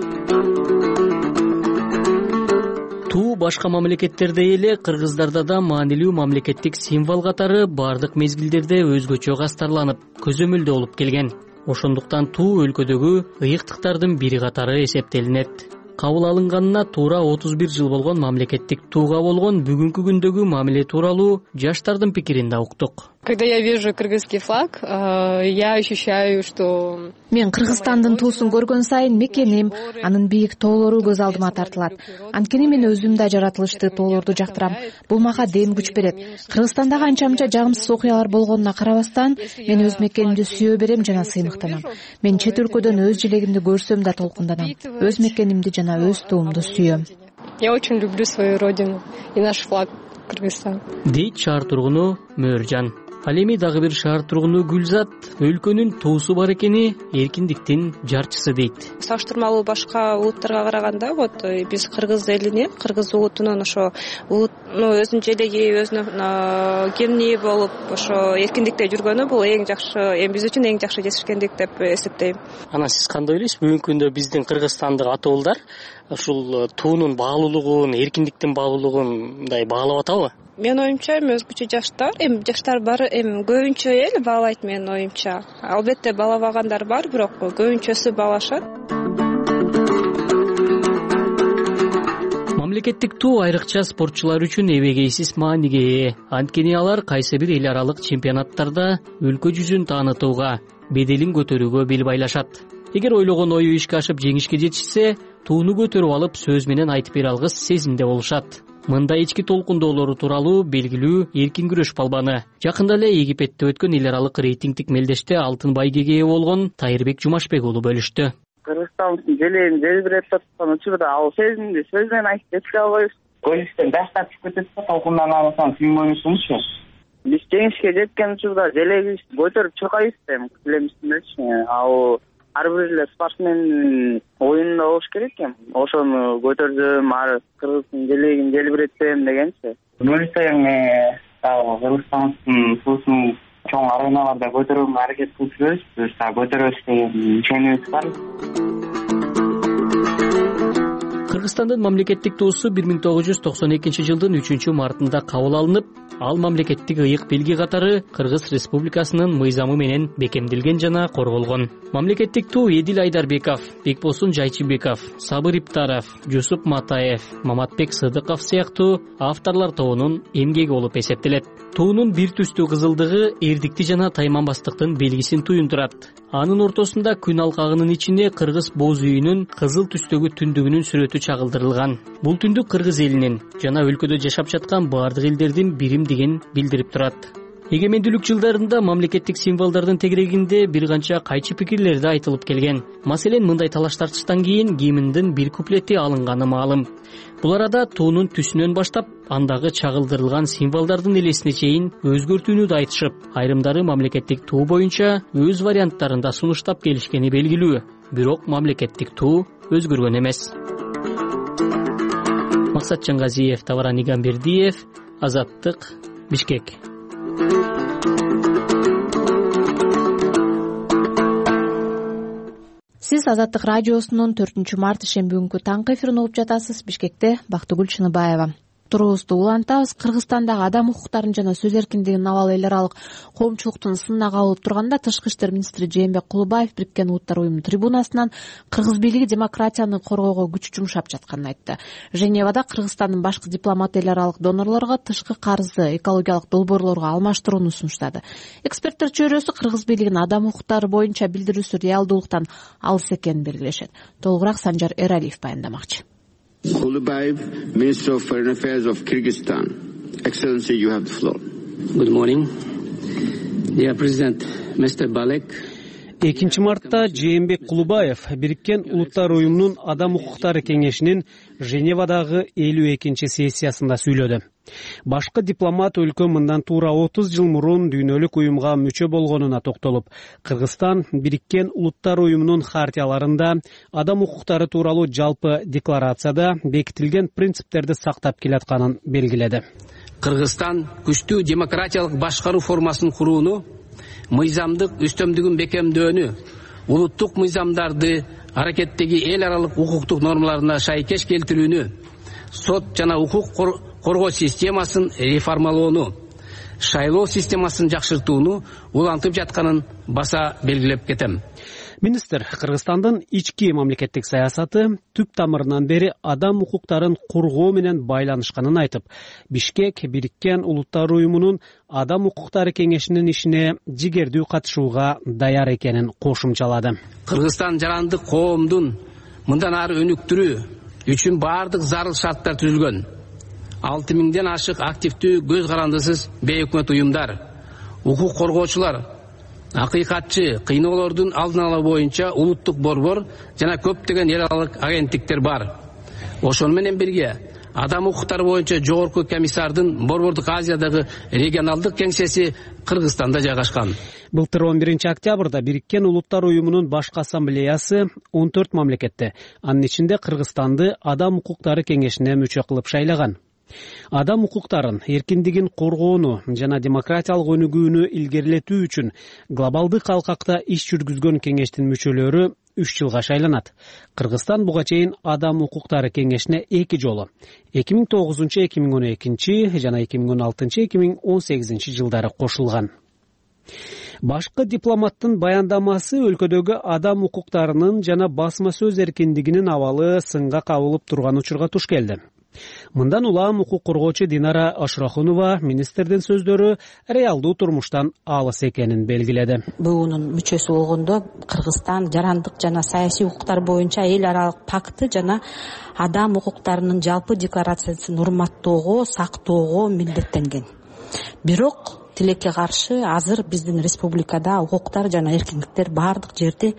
Туу башка мамлекеттерде эле кыргыздарда да маанилүү мамлекеттик символ катары бардык мезгилдерде өзгөчө кастарланып, көзөмөлдө болуп келген. Ошондуктан туу өлкөдөгү ыйыктыктардын бири катары эсептелинет. Кабыл алынганына туура 31 жыл болгон мамлекеттик тууга болгон бүгүнкү күндөгү мамиле тууралуу жаштардын пикирин да уктук. Когда я вижу кыргызский флаг, я ощущаю, что... Мен Кыргызстандын туусун көргөн сайын мекеним, анын бийик тоолору көз алдыма тартылат. Анткени мен өзүм да жаратылышты тоолорду жактырам. Бул мага дем күч берет. Кыргызстандагы анча-мынча жагымсыз окуялар болгонуна карабастан, мен өз мекенимди сүйө берем жана сыймыктанам. Мен чет өлкөдөн өз желегимди көрсөм да толкунданам. Өз мекенимди жана өз туумду сүйөм. Я очень люблю свою родину и наш флаг Кыргызстан. Дейт шаар тургуну Мөөржан. Ал эми дагы бир шаар тургуну Гүлзат өлкөнүн туусу бар экени эркиндиктин жарчысы дейт. Салыштырмалуу башка улуттарга караганда биз кыргыз элинин, кыргыз улутунун ошо өзүнүн желеги, өзүнүн гимни болуп ошо эркиндикте жүргөнү бул эң жакшы, биз үчүн эң жакшы жетишкендик деп эсептейм. Анан сиз кандай ойлойсуз? Бүгүнкү күндө биздин кыргызстандык атуулдар ушул туунун баалуулугун, эркиндиктин баалуулугун мындай баалап атабы? Менин оюмча өзгөчө жаштар бар, көбүнчө эл баалайт менин оюмча. Албетте баалабагандар бар, бирок көбүнчөсү баалашат. Мамлекеттик туу айрыкча спортчулар үчүн эбегейсиз мааниге ээ. Анткени алар кайсы бир эл аралык чемпионаттарда өлкө жүзүн таанытууга, беделин көтөрүүгө бел байлашат. Эгер ойлогон ою ишке ашып жеңишке жетишсе, тууну көтөрүп алып сөз менен айтып бере алгыс сезимде болушат. Мындай ички толкундоолору тууралуу белгилүү эркин күрөш балбаны жакында эле Египетте өткөн эл аралык рейтингдик мелдеште алтын байгеге ээ болгон Тайырбек Жумашбек уулу бөлүштү. Кыргызстандын желегин желбиреп жаткан учурда ал сезимди сөз менен айтып жеткизе албайбыз. Көлүктөн баштап чыгып кетет да, толкундангандан кийин ойношумузчу. Биз жеңишке жеткен учурда желегибизди көтөрүп чуркайбыз деп билемизчи. Ал ар бир эле спортсмен оюнунда болуш керек экен. Ошону көтөрсөм, кыргыздын желегин желбиретсем дегенчи. Бөлүсөм Кыргызстандын туусун чоң ареналарда көтөрүүгө аракет кылып жүрөбүз. Биз көтөрөбүз деген ишенимиз бар. Кыргызстандын мамлекеттик туусу 1992 жылдын 3-мартында кабыл алынып, ал мамлекеттик ыйык белги катары Кыргыз Республикасынын мыйзамы менен бекемделген жана корголгон. Мамлекеттик туу Эдил Айдарбеков, Бекбосун Жайчыбеков, Сабыр Иптаров, Жусуп Матаев, Маматбек Сыдыков сыяктуу авторлор тобунун эмгеги болуп эсептелет. Туунун бир түстүү кызылдыгы эрдикти жана тайманбастыктын белгисин туюндурат. Анын ортосунда күн алкагынын ичине кыргыз боз үйүнүн кызыл түстөгү түндүгүнүн сүрөтү чагылдырылган. Бул түндүк кыргыз элинин жана өлкөдө жашап жаткан бардык элдердин биримдигин билдирип турат. Эгемендүүлүк жылдарында мамлекеттик символдордун тегерегинде бир канча кайчы пикирлер да айтылып келген. Маселен, мындай талаш-тартыштан кийин гимндин бир куплети алынганы маалым. Бул арада туунун түсүнөн баштап, андагы чагылдырылган символдордун элесине чейин өзгөртүүнү да айтышып, айрымдары мамлекеттик туу боюнча өз варианттарында сунуштап келишкени белгилүү. Бирок мамлекеттик туу өзгөргөн эмес. Максат Чангазиев, Таваран Игамбердиев, Азаттык, Бишкек. Сиз Азаттык радиосунун 4-март ишемби күнкү таңкы эфирин угуп жатасыз. Бишкекте Бактыгүл Чыныбаева. Турубузду улантабыз. Кыргызстандагы адам укуктарын жана сөз эркиндигин абал эл аралык коомчулуктун сынына кабылып турганда Тышкы иштер министри Жээнбек Кулубаев Бириккен Улуттар уюмунун трибунасынан кыргыз бийлиги демократияны коргоого күч жумшап жатканын айтты. Женевада Кыргызстандын башкы дипломаты эл аралык донорлорго тышкы карызды экологиялык долбоорлорго алмаштырууну сунуштады. Эксперттер чөйрөсү кыргыз бийлигинин адам укуктары боюнча билдирүүсү реалдуулуктан алыс экенин белгилешет. Толугураак Санжар Эралиев баяндамакчы. Kulubayev, Minister of Foreign Affairs of Kyrgyzstan. Excellency, you have the floor. Good morning. Dear President, Mr. Balek. 2 мартта Жээнбек Кулубаев Бириккен Улуттар уюмунун адам укуктары кеңешинин Женевадагы 52-чи сессиясында сүйлөдү. Башкы дипломат өлкө мындан туура 30 жыл мурун дүйнөлүк уюмга мүчө болгонуна токтолуп, Кыргызстан Бириккен Улуттар уюмунун хартияларында адам укуктары тууралуу жалпы декларацияда бекитилген принциптерди сактап келатканын белгиледи. Кыргызстан күчтүү демократиялык башкаруу формасын курууну, мыйзамдык үстөмдүгүн бекемдөөнү, улуттук мыйзамдарды аракеттеги эл аралык укуктук нормаларына шайкеш келтирүүнү, сот жана укук коргоо системасын реформалоону, шайлоо системасын жакшыртууну улантып жатканын баса белгилеп кетем. Министр Кыргызстандын ички мамлекеттик саясаты түп тамырынан бери адам укуктарын коргоо менен байланышканын айтып, Бишкек Бириккен Улуттар уюмунун адам укуктары кеңешинин ишине жигердүү катышууга даяр экенин кошумчалады. Кыргызстан жарандык коомдун мындан ары өнүктүрүү үчүн баардык зарыл шарттар түзүлгөн. 6000ден ашык активдүү көз карандысыз бейөкмөт уюмдар, укук коргоочулар, акыйкатчы, кыйноолордун алдын алуу боюнча улуттук борбор жана көптөгөн эл аралык агенттиктер бар. Ошону менен бирге адам укуктары боюнча жогорку комиссардын Борбордук Азиядагы регионалдык кеңсеси Кыргызстанда жайгашкан. Былтыр 11 октябрда Бириккен Улуттар уюмунун башкы ассамблеясы 14 мамлекетти, анын ичинде Кыргызстанды адам укуктары кеңешине мүчө кылып шайлаган. Адам укуктарын, эркиндигин коргоону жана демократиялык өнүгүүнү илгерилетүү үчүн глобалдык алкакта иш жүргүзгөн кеңештин мүчөлөрү 3 жылга шайланат. Кыргызстан буга чейин адам укуктары кеңешине 2 жолу 2009-2012 жана 2016-2018 жылдары кошулган. Башкы дипломаттын баяндамасы өлкөдөгү адам укуктарынын жана басма сөз эркиндигинин абалы сынга кабылып турган учурга туш келди. Мындан улам укук коргоочу Динара Ашрахунова министрдин сөздөрү реалдуу турмуштан алыс экенин белгиледи. БУнун мүчөсү болгондо Кыргызстан жарандык жана саясий укуктар боюнча эл аралык пакты жана адам укуктарынын жалпы декларациясын урматтоого, сактоого милдеттенген. Бирок тилекке каршы азыр биздин республикада укуктар жана эркиндиктер баардык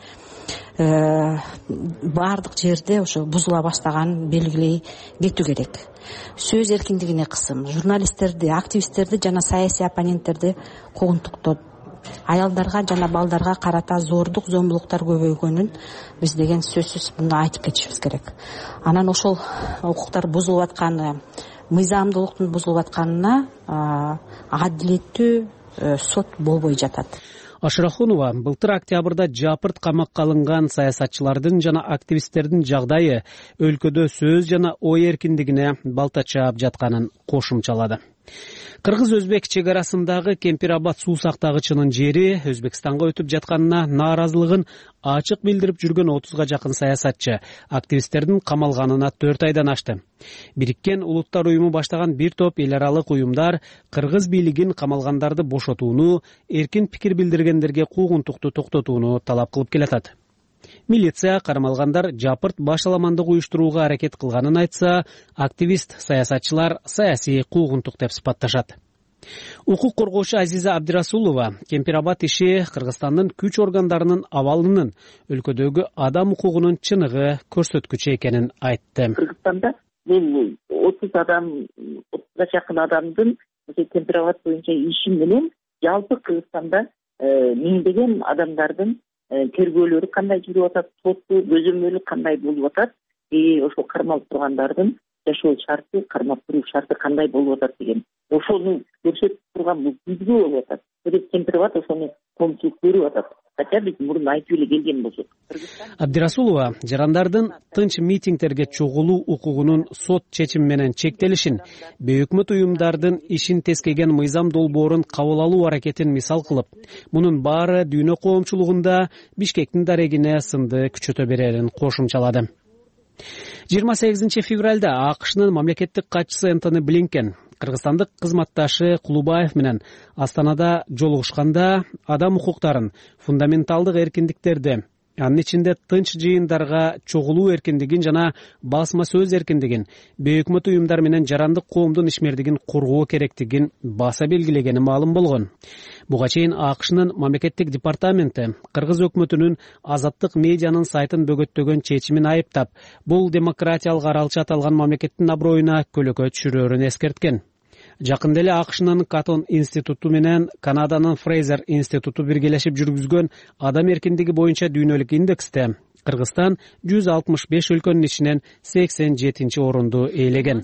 жерде ошо бузула баштаганын белгилей кетүү керек. Сөз эркиндигине кысым, журналисттерди, активисттерди жана саясий оппоненттерди куугунтуктоо, аялдарга жана балдарга карата зордук зомбулуктар көбөйгөнүн биз деген сөзсүз муну айтып кетишибиз керек. Анан ошол укуктар бузулуп атканы, мыйзамдуулуктун бузулуп атканына адилеттүү сот болбой жатат. Ашрахунова былтыр октябрда жапырт камакка алынган саясатчылардын жана активисттердин жагдайы өлкөдө сөз жана ой эркиндигине балта чаап жатканын кошумчалады. Кыргыз-өзбек чегарасындагы Кемпирабад суу сактагычынын жери Өзбекстанга өтүп жатканына нааразылыгын ачык билдирип жүргөн 30га жакын саясатчы активисттердин камалганына 4 айдан ашты. Бириккен Улуттар уюму баштаган бир топ эл аралык уюмдар кыргыз бийлигин камалгандарды бошотууну, эркин пикир билдиргендерге куугунтукту токтотууну талап кылып келатат. Милиция кармалгандар жапырт башаламандык уюштурууга аракет кылганын айтса, активист саясатчылар саясий куугунтук деп сыпатташат. Укук коргоочу Азиза Абдирасулова Кемпирабад иши Кыргызстандын күч органдарынын абалынын өлкөдөгү адам укугунун чыныгы көрсөткүчү экенин айтты. Кыргызстанда бул 30га жакын адамдын Кемпирабад боюнча иши менен жалпы Кыргызстанда миңдеген адамдардын тергөөлөрү кандай жүрүп атат, сотту көзөмөлү кандай болуп атат, ошол кармалып тургандардын жашоо шарты, кармап туруу шарты кандай болуп атат деген ошону көрсөтүп турган бул түзгү болуп атат. Кемпирабад ошону коомчулук көрүп атат. Хотя биз мурун айтып эле келген болсок. Абдирасулова жарандардын тынч митингдерге чогулуу укугунун сот чечими менен чектелишин, бейөкмөт уюмдардын ишин тескеген мыйзам долбоорун кабыл алуу аракетин мисал кылып, мунун баары дүйнө коомчулугунда Бишкектин дарегине сынды күчөтө берерин кошумчалады. 28 февралда АКШнын мамлекеттик катчысы Энтони Блинкен кыргызстандык кызматташы Кулубаев менен Астанада жолугушканда адам укуктарын, фундаменталдык эркиндиктерди, анын ичинде тынч жыйындарга чогулуу эркиндигин жана басма сөз эркиндигин, бейөкмөт уюмдар менен жарандык коомдун ишмердигин коргоо керектигин баса белгилегени маалым болгон. Буга чейин АКШнын мамлекеттик департаменти кыргыз өкмөтүнүн азаттык медианын сайтын бөгөттөгөн чечимин айыптап, бул демократиялык аралча аталган мамлекеттин аброюна көлөкө түшүрөөрүн эскерткен. Жакында эле АКШнын Катон институту менен Канаданын Фрейзер институту биргелешип жүргүзгөн адам эркиндиги боюнча дүйнөлүк индексте Кыргызстан 165 өлкөнүн ичинен 87 орунду ээлеген.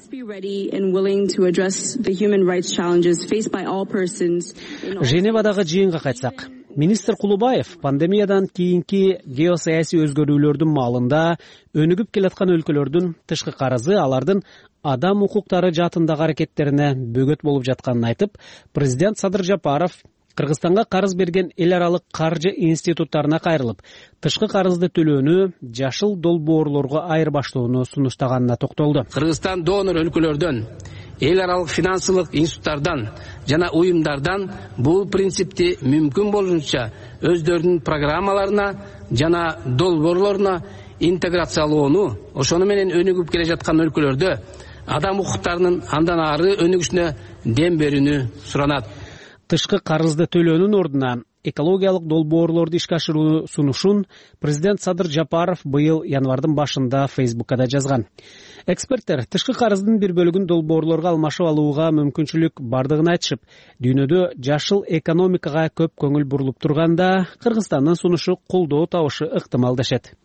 Женевадагы жыйынга кайтсак, министр Кулубаев пандемиядан кийинки геосаясий өзгөрүүлөрдүн маалында өнүгүп келаткан өлкөлөрдүн тышкы карызы алардын адам укуктары жаатындагы аракеттерине бөгөт болуп жатканын айтып, президент Садыр Жапаров Кыргызстанга карыз берген эл аралык каржы институттарына кайрылып, тышкы карызды төлөөнү жашыл долбоорлорго айырбаштоону сунуштаганына токтолду. Кыргызстан донор өлкөлөрдөн, эл аралык финансылык институттардан жана уюмдардан бул принципти мүмкүн болушунча өздөрүнүн программаларына жана долбоорлоруна интеграциялоону, ошону менен өнүгүп келе жаткан өлкөлөрдө адам укуктарынын андан ары өнүгүшүнө дем берүүнү суранат. Тышкы карызды төлөөнүн ордуна экологиялык долбоорлорду ишке ашыруу сунушун президент Садыр Жапаров быйыл январдын башында Фейсбукка жазган. Эксперттер тышкы карыздын бир бөлүгүн долбоорлорго алмашып алууга мүмкүнчүлүк бардыгын айтышып, дүйнөдө жашыл экономикага көп көңүл бурулуп турганда Кыргызстандын сунушу колдоо табышы ыктымал дешет.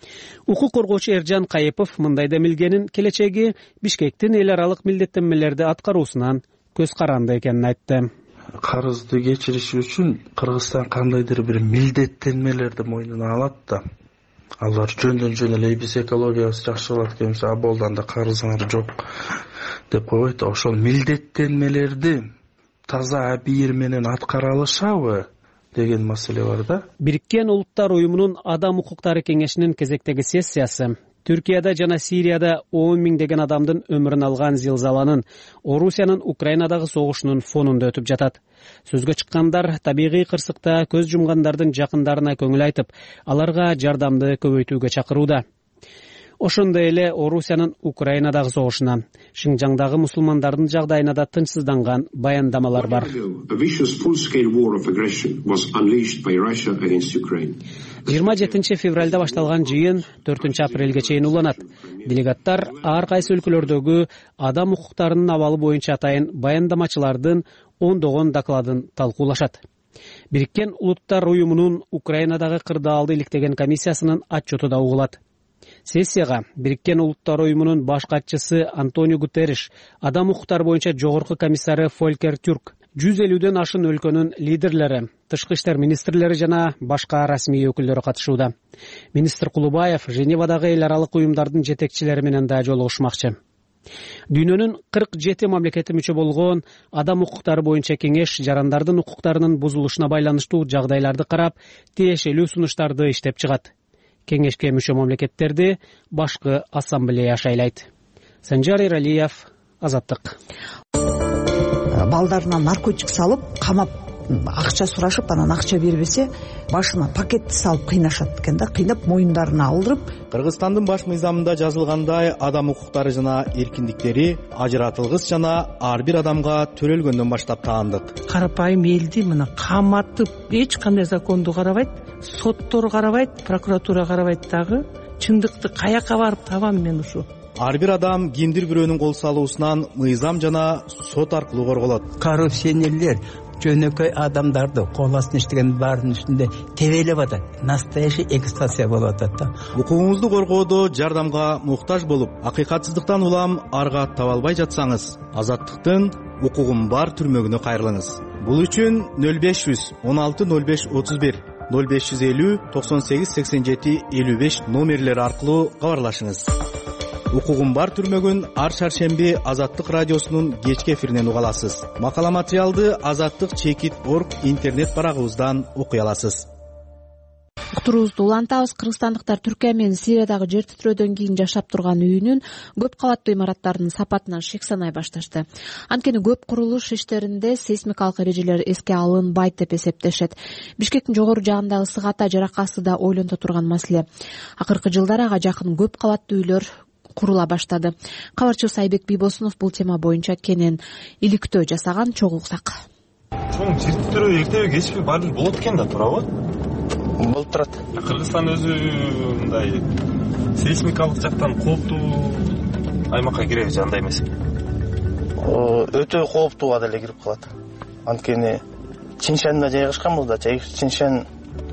Укук коргоочу Эржан Кайыпов мындай демилгенин келечеги Бишкектин эл аралык милдеттенмелерди аткаруусунан көз каранды экенин айтты. Карызды кечириш үчүн Кыргызстан кандайдыр бир милдеттенмелерди мойнуна алат да. Алар жөндөн эле биз экологиябыз жакшы болот экенбиз, аболдан да карызыңар жок деп койбойт. Ошол милдеттенмелерди таза абийир менен аткара алышабы деген маселе бар да. Бириккен Улуттар уюмунун Адам укуктары кеңешинин кезектеги сессиясы Түркияда жана Сирияда 10 миңдеген адамдын өмүрүн алган зилзаланын, Орусиянын Украинадагы согушунун фонунда өтүп жатат. Сөзгө чыккандар табигый кырсыкта көз жумгандардын жакындарына көңүл айтып, аларга жардамды көбөйтүүгө чакырууда. Ошондой эле Орусиянын Украинадагы согушуна, Шинжаңдагы мусулмандардын жагдайына да тынчсызданган баяндамалар бар. 27 февралда башталган жыйын 4 апрелге чейин уланат. Делегаттар ар кайсы өлкөлөрдөгү адам укуктарынын абалы боюнча атайын баяндамачылардын ондогон докладын талкуулашат. Бириккен Улуттар уюмунун Украинадагы кырдаалды иликтеген комиссиясынын отчету да угулат. Сессияга Бириккен Улуттар уюмунун баш катчысы Антонио Гутерриш, адам укуктары боюнча жогорку комиссары Фолькер Тюрк, 150ден ашын өлкөнүн лидерлери, тышкы иштер министрлери жана башка расмий өкүлдөрү катышууда. Министр Кулубаев Женевадагы эл аралык уюмдардын жетекчилери менен да жолугушмакчы. Дүйнөнүн 47 мамлекети мүчө болгон адам укуктары боюнча кеңеш жарандардын укуктарынын бузулушуна байланыштуу жагдайларды карап, тиешелүү сунуштарды иштеп чыгат. Кеңешке мүчө мамлекеттерди башкы ассамблея шайлайт. Санжар Эралиев, Азаттык. Балдарына наркотик салып, камап, акча сурашып, анан акча бербесе, башына пакетти салып кыйнашат экен да, кыйнап моюндарына алдырып. Кыргызстандын баш мыйзамында жазылгандай, адам укуктары жана эркиндиктери ажыратылгыс жана ар бир адамга төрөлгөндөн баштап таандык. Карапайым элди мына каматып, эч кандай законду карабайт, соттор карабайт, прокуратура карабайт дагы. Чындыкты каяка барып табам мен ушу? Ар бир адам кимдир бирөөнүн кол салуусунан мыйзам жана сот аркылуу корголот. Коррупционерлер жөнөкөй адамдарды кол астына иштеген баарынын үстүндө тебелеп атат. Настоящий экстазия болуп атат да. Укугуңузду коргоодо жардамга муктаж болуп, акыйкатсыздыктан улам арга таба албай жатсаңыз, Азаттыктын укугум бар түрмөгүнө кайрылыңыз. Бул үчүн 0500 16 05 31 0550 98 87 55 номерлери аркылуу кабарлашыңыз. Укугум бар түрмөгүн ар шаршемби Азаттык радиосунун кечки эфиринен уга аласыз. Макала материалды azattik.org интернет барагыбыздан окуй аласыз. Уктуруубузду улантабыз. Кыргызстандыктар Түркия менен Сириядагы жер титирөөдөн кийин жашап турган үйүнүн көп кабаттуу имараттарынын сапатынан шек санай башташты. Анткени көп курулуш иштеринде сейсмикалык эрежелер эске алынбайт деп эсептешет. Бишкектин жогору жагындагы ысык ата жаракасы да ойлонто турган маселе. Акыркы жылдары ага жакын көп кабаттуу үйлөр курула баштады. Кабарчыбыз Айбек Бийбосунов бул тема боюнча кенен иликтөө жасаган. Чогуу уксак. Чоң жер титирөө эртеби кечпи баары болот экен да, туурабы? Болуп турат. Кыргызстан өзү мындай сейсмикалык жактан кооптуу аймакка киреби же андай эмеспи? Өтө кооптууга деле кирип калат. Анткени Чиншанда жайгашканбыз да, Чиншан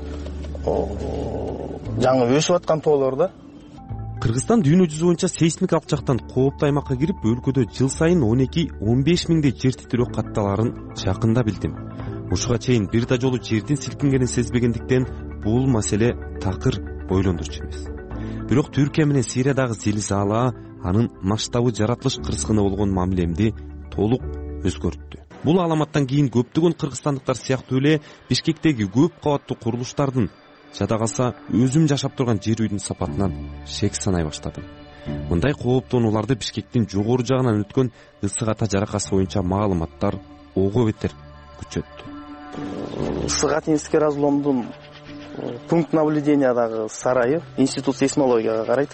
жаңы өсүп аткан тоолор да. Кыргызстан дүйнө жүзү боюнча сейсмикалык жактан кооптуу аймакка кирип, өлкөдө жыл сайын 12-15 миңдей жер титирөө катталарын жакында билдим. Ушуга чейин бир да жолу жердин силкингенин сезбегендиктен бул маселе такыр ойлондурчу эмес. Бирок Түркия менен Сириядагы зилзала анын масштабы жаратылыш кырсыгына болгон мамилемди толук өзгөрттү. Бул аламаттан кийин көптөгөн кыргызстандыктар сыяктуу эле Бишкектеги көп кабаттуу курулуштардын, жада калса өзүм жашап турган жер үйдүн сапатынан шек санай баштадым. Мындай кооптонууларды Бишкектин жогору жагынан өткөн ысык ата жаракасы боюнча маалыматтар ого бетер күчөттү. Ысык атинский разломдун пункт наблюдениядагы сарайы институт сейсмологияга карайт.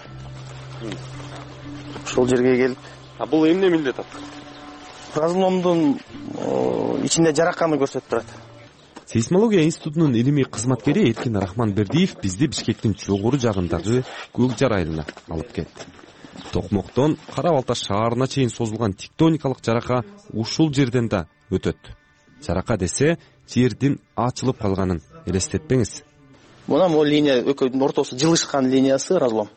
Ошол жерге келип. Бул эмне милдет ат? Разломдун ичинде жараканы көрсөтүп турат. Сейсмология институтунун илимий кызматкери Эркин Рахманбердиев бизди Бишкектин жогору жагындагы Көк жар айылына алып келди. Токмоктон Кара Балта шаарына чейин созулган тектоникалык жарака ушул жерден да өтөт. Жарака десе жердин ачылып калганын элестетпеңиз. Мына могу линия экөөдүн ортосу жылышкан линиясы разлом.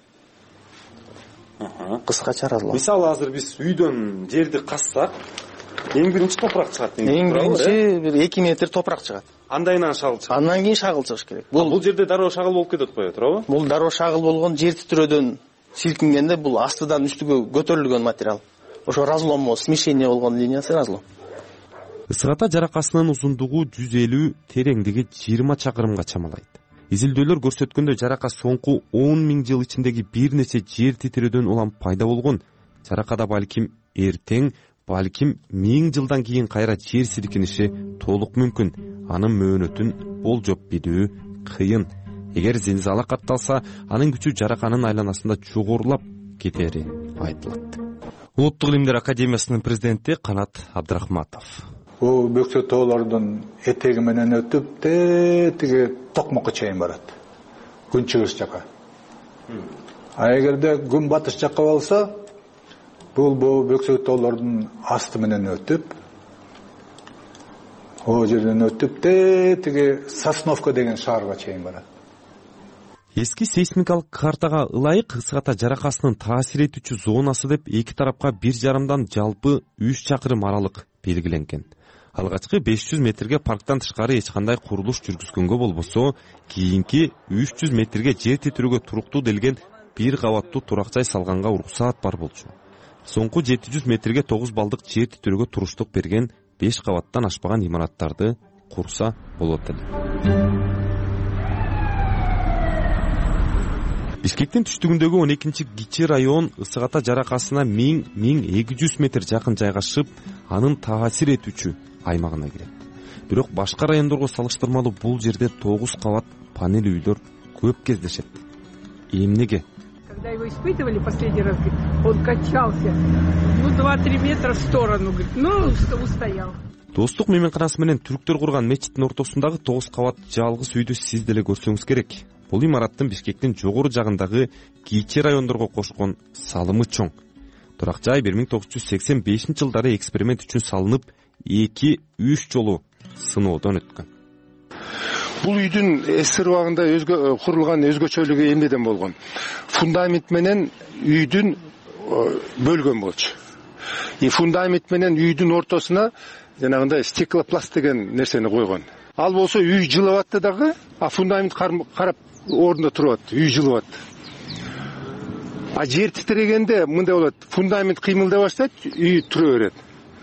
Кыскача разлом. Мисалы азыр биз үйдөн жерди казсак, эң биринчи топурак чыгат. Эң биринчи бир 2 метр топурак чыгат. Андайынан шагыл чыгат. Андан кийин шагыл чыгыш керек. Бул жерде дароо шагыл болуп кетет го, туурабы? Бул дароо шагыл болгон жер титирөөдөн силкингенде бул астыдан үстүгө көтөрүлгөн материал. Ошо разлом, смешение болгон линиясы разлом. Ысык ата жаракасынын узундугу 150, тереңдиги 20 чакырымга чамалайт. Изилдөөлөр көрсөткөндөй жарака соңку 10 миң жыл ичиндеги бир нече жер титирөөдөн улам пайда болгон. Жаракада балким эртең, балким 1000 жылдан кийин кайра жер силкиниши толук мүмкүн. Анын мөөнөтүн болжоп билүү кыйын. Эгер зилзала катталса, анын күчү жараканын айланасында чогорулап кетери айтылат. Улуттук илимдер академиясынын президенти Канат Абдрахматов. Бул бөксө тоолордун этеги менен өтүп, тиги Токмокко чейин барат. Күн чыгыш жака. А эгерде күн батыш жакка болсо, бул бөксө тоолордун асты менен өтүп, о жерден өтүп, тиги Сосновка деген шаарга чейин барат. Эски сейсмикалык картага ылайык ысык ата жаракасынын таасир этүүчү зонасы деп эки тарапка 1,5 жалпы 3 чакырым аралык белгиленген. Алгачкы 500 метрге парктан тышкары эч кандай курулуш жүргүзгөнгө болбосо, кийинки 300 метрге жер титирөөгө туруктуу делген бир кабаттуу турак жай салганга уруксаат бар болчу. Соңку 700 метрге 9 балдык жер титирөөгө туруштук берген 5 кабаттан ашпаган имараттарды курса болот эле. Бишкектин түштүгүндөгү 12-чи кичи район ысык ата жаракасына 1000-1200 метр жакын жайгашып, анын таасир этүүчү аймагына кирет. Бирок башка райондорго салыштырмалуу бул жерде 9 кабат панель үйлөр көп кездешет. Эмнеге? Когда его испытывали последний раз, он качался, 2-3 метра в сторону, устоял. Достук мейманканасы менен түрктөр курган мечиттин ортосундагы 9 кабат жалгыз үйдү сиз деле көрсөңүз керек. Бул имараттын Бишкектин жогору жагындагы кичи райондорго кошкон салымы чоң. Турак жай 1985-жылдары эксперимент үчүн салынып, 2-3 жолу сыноодон өткөн. Бул үйдүн СССР убагында курулган өзгөчөлүгү эмнеден болгон? Фундамент менен үйдүн бөлгөн болчу. Фундамент менен үйдүн ортосуна жанагындай стеклопласт деген нерсени койгон. Ал болсо үй жылып атты дагы, а фундамент карап ордунда туруп атты, үй жылып атты. А жер титирегенде мындай болот, фундамент кыймылдай баштайт, үй тура берет.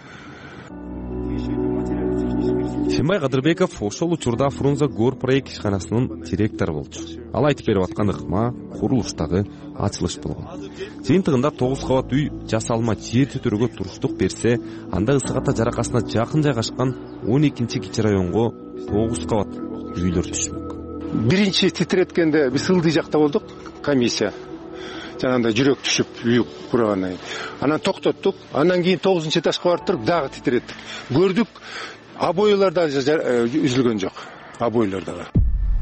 Сембай Кадырбеков ошол учурда Фрунзе Гор проект ишканасынын директору болчу. Ал айтып берип аткан ыкма курулуштагы ачылыш болгон. Жыйынтыгында 9 кабат үй жасалма жер титирөөгө туруштук берсе, анда Ысык Ата жаракасына жакын жайгашкан 12-кичи районго 9 кабат үйлөр түшмөк. Биринчи титиреткенде биз Ылдый жакта болдук, комиссия. Жанагындай жүрөк түшүп үй кургандан кийин. Анан токтоттук. Андан кийин 9-этажга барып туруп дагы титиреттик. Көрдүк, обойлар да үзүлгөн жок. Обойлар да бар.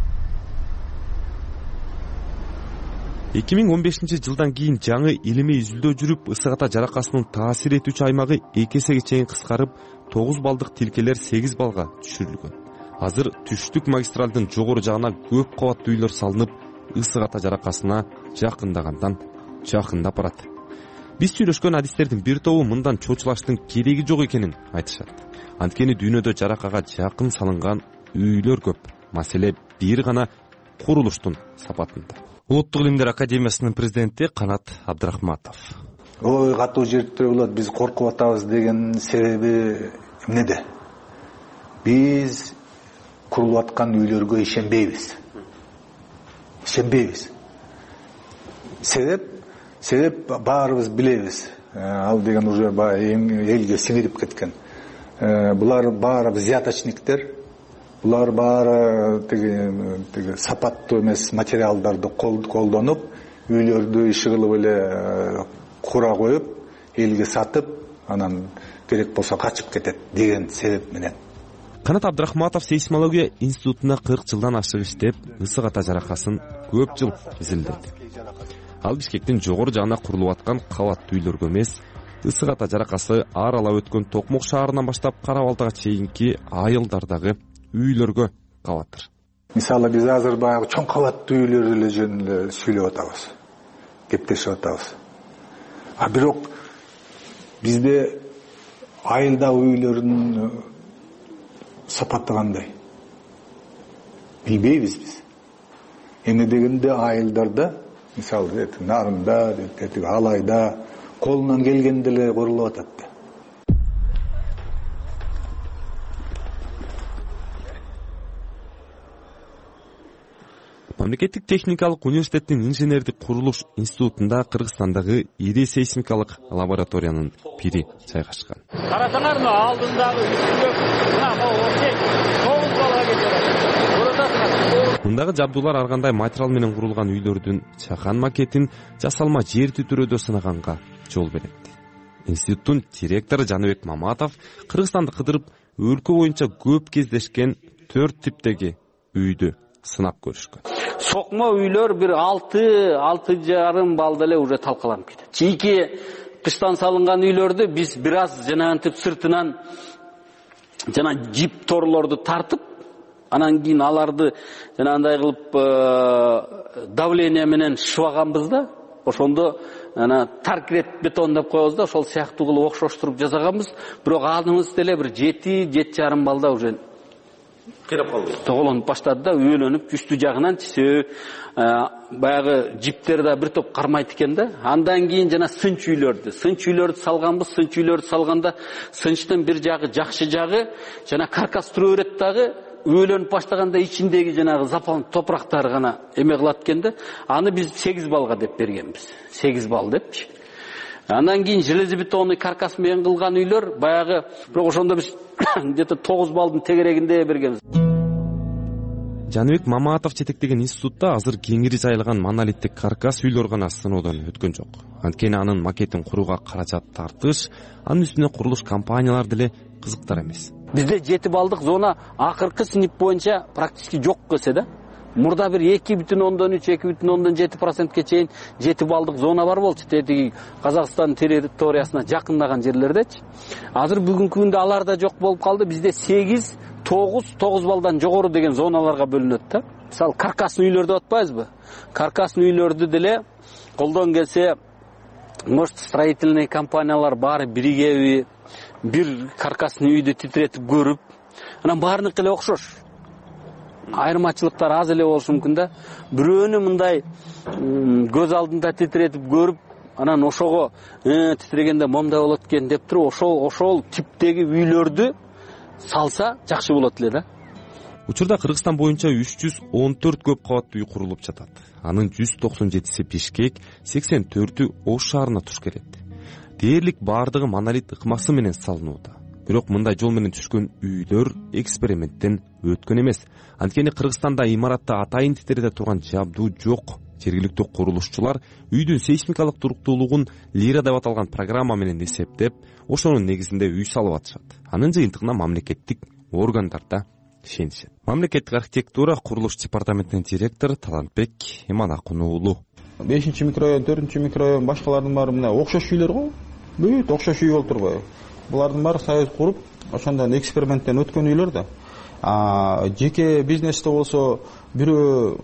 2015 жылдан кийин жаңы илимий изилдөө жүрүп, Ысык Ата жаракасынын таасир этүүчү аймагы 2 эсеге чейин кыскарып, 9 балдык тилкелер 8 балга түшүрүлгөн. Азыр түштүк магистралдын жогору жагына көп кабаттуу үйлөр салынып, Ысык Ата жаракасына жакындагандан жакындап барат. Биз сүйлөшкөн адистердин бир тобу мындан чочулаштын кереги жок экенин айтышат. Анткени дүйнөдө жаракага жакын салынган үйлөр көп. Маселе бир гана курулуштун сапатында. Улуттук илимдер академиясынын президенти Канат Абдрахматов. Ой, катуу жер титирөө болот, биз коркуп атабыз деген себеби эмнеде? Биз курулуп аткан үйлөргө ишенбейбиз. Себеп баарыбыз билебиз. Ал деген уже элге сиңирип кеткен. Булар баары взяточниктер. Булар баары тиги сапаттуу эмес материалдарды колдонуп, үйлөрдү иши кылып эле кура коюп, элге сатып, анан керек болсо качып кетет деген себеп менен. Канат Абдрахматов сейсмология институтуна 40 жылдан ашык иштеп, Ысык Ата жаракасын көп жыл изилдеди. Ал Бишкектин жогору жагына курулуп аткан кабаттуу үйлөргө эмес, Ысык Ата жаракасы аралап өткөн Токмок шаарынан баштап Кара Балтага чейинки айылдардагы үйлөргө кабаттыр. Мисалы биз азыр баягы чоң кабаттуу үйлөр эле жөнүндө сүйлөп атабыз, кептешип атабыз. А бирок бизде айылдагы үйлөрдүн сапаты кандай? Билбейбиз биз. Эмне дегенде айылдарда, мисалы Нарында, Алайда колунан келгенде эле курулуп атат. Мамлекеттик техникалык университеттин инженердик курулуш институтунда Кыргызстандагы ири сейсмикалык лабораториянын бири жайгашкан. Карасаңарбы, алдындагы үстүлөк мына окей 9 балга кетет. Мындагы жабдуулар ар кандай материал менен курулган үйлөрдүн чакан макетин жасалма жер титирөөдө сынаганга жол берет. Институттун директору Жаныбек Маматов Кыргызстанды кыдырып, өлкө боюнча көп кездешкен 4 типтеги үйдү сынап көрүшкөн. Сокмо үйлөр бир 6-6,5 балда эле уже талкаланып кетет. Чийки кыштан салынган үйлөрдү биз бир аз жанагынтип сыртынан жана жип торлорду тартып, анан кийин аларды жанагындай кылып давление менен шыбаганбыз да, ошондо ана таркрет бетон деп коебуз да, ошол сыяктуу кылып окшоштуруп жасаганбыз. Бирок аныбыз деле бир 7,5 балда уже кыйрап калды. Тоголонуп баштады да, үйлөнүп үстү жагынан баягы жиптер да бир топ кармайт экен да. Андан кийин жана сынч үйлөрдү салганбыз. Сынч үйлөрдү салганда сынчтын бир жагы жакшы жагы жана каркас тура берет дагы, үйлөнүп баштаганда ичиндеги жанагы запал топурактары гана эме кылат экен да. Аны биз 8 балга деп бергенбиз. 8 бал депчи. Андан кийин железобетонный каркас менен кылган үйлөр баягы, бирок ошондо биз где-то 9 балдын тегерегинде бергенбиз. Жаныбек Маматов жетектеген институтта азыр кеңири жайылган монолиттик каркас үйлөр гана сыноодон өткөн жок. Анткени анын макетин курууга каражат тартыш, анын үстүнө курулуш компаниялар деле кызыктар эмес. Бизде 7 балдык зона акыркы синип боюнча практически жок десе да. Мурда бир 2,3, 2,7%ке чейин жетип балдык зона бар болчу. Тетиги Казакстан территориясына жакындаган жерлердечи. Азыр бүгүнкү күндө алар да жок болуп калды. Бизде 8, 9 балдан жогору деген зоналарга бөлүнөт да. Мисалы каркасный үйлөр деп атпайбызбы? Каркасный үйлөрдү деле колдон келсе, может, строительный компаниялар баары биригеби, бир каркасный үйдү титиретип көрүп, анан баарыныкы эле окшош. Айырмачылыктар аз эле болушу мүмкүн да. Бирөөнү мындай көз алдында титиретип көрүп, анан ошого титирегенде момдай болот экен деп туруп, ошол типтеги үйлөрдү салса жакшы болот эле да. Учурда Кыргызстан боюнча 314 көп кабаттуу үй курулуп жатат. Анын 197си Бишкек, 84-ü Ош шаарына туш келет. Дээрлик баардыгы монолит ыкмасы менен салынууда. Бирок мындай жол менен түшкөн үйлөр эксперименттен өткөн эмес. Анткени Кыргызстанда имаратта атайын титирете турган жабдуу жок. Жергиликтүү курулушчулар үйдүн сейсмикалык туруктуулугун лира деп аталган программа менен эсептеп, ошонун негизинде үй салып атышат. Анын жыйынтыгына мамлекеттик органдар да ишенишет. Мамлекеттик архитектура курулуш департаментинин директору Талантбек Иманакун уулу. 5-микрорайон, 4-микрорайон башкалардын баары мына окшош үйлөр го. Бүт окшош үй болуп турбайбы? Булардын баары союз куруп, ошондон эксперименттен өткөн үйлөр да. Жеке бизнесте болсо бирөө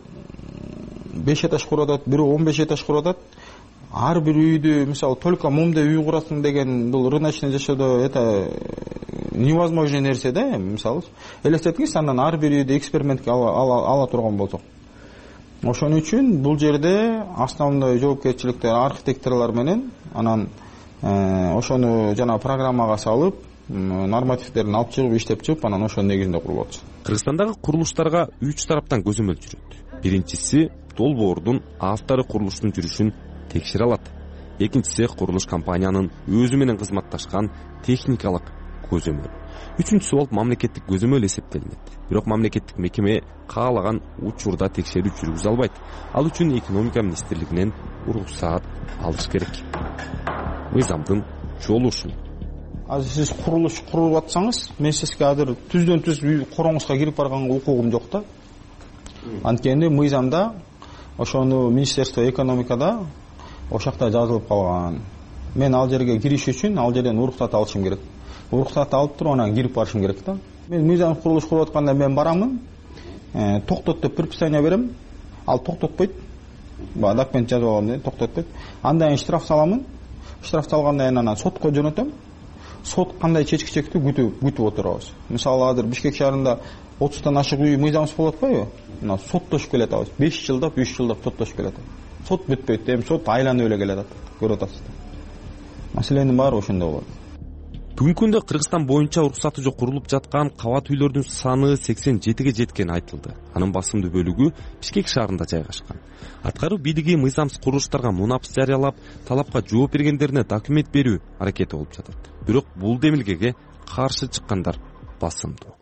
5 этаж куруп атат, бирөө 15 этаж куруп атат. Ар бир үйдү, мисалы, только момда үй курасың деген бул рыночный жашоодо это невозможный нерсе да, мисалы. Элестетиңиз, андан ар бир үйдү экспериментке ала турган болсок. Ошон үчүн бул жерде основной жоопкерчиликтер архитекторлор менен, анан ошону жана программага салып, нормативдерин алып чыгып, иштеп чыгып, анан ошонун негизинде курулуп атышат. Кыргызстандагы курулуштарга 3 тараптан көзөмөл жүрөт. Биринчиси долбоордун автору курулуштун жүрүшүн текшере алат. Экинчиси курулуш компаниянын өзү менен кызматташкан техникалык көзөмөл. Үчүнчүсү болуп мамлекеттик көзөмөл эсептелинет. Бирок мамлекеттик мекеме каалаган учурда текшерүү жүргүзө албайт. Ал үчүн экономика министрлигинен уруксаат алыш керек. Мыйзамдын жолу ушул. Азыр сиз курулуш куруп атсаңыз, мен сизге азыр түздөн түз үй короңузга кирип барганга укугум жок да. Анткени мыйзамда ошону Министерство экономикада ошакта жазылып калган. Мен ал жерге кириш үчүн ал жерден уруксат алышым керек. Уруксат алып туруп анан кирип барышым керек да. Мен мыйзам курулуш куруп атканда мен барамын, токтот деп предписание берем, ал токтотпойт. Документ жазып алгам, токтотпойт. Андан кийин штраф саламын. Штраф салгандан кийин анан сотко жөнөтөм. Сот кандай чечки чекти күтүп отурабыз. Мисалы азыр Бишкек шаарында 30тан ашык үй мыйзамсыз болуп атпайбы? Мына соттошуп келет атабыз. 5 жылдап, 3 жылдап соттошуп келет. Сот бүтпөйт, эми сот айланып эле келет. Көрүп атасыздар. Маселенин баары ошондой болот. Бүгүнкү күндө Кыргызстан боюнча уруксаты жок курулуп жаткан кабат үйлөрдүн саны 87ге жеткени айтылды. Анын басымдуу бөлүгү Бишкек шаарында жайгашкан. Аткаруу бийлиги мыйзамсыз курулуштарга мунапс жарыялап, талапка жооп бергендерине документ берүү аракети болуп жатат. Бирок бул демилгеге каршы чыккандар басымдуу.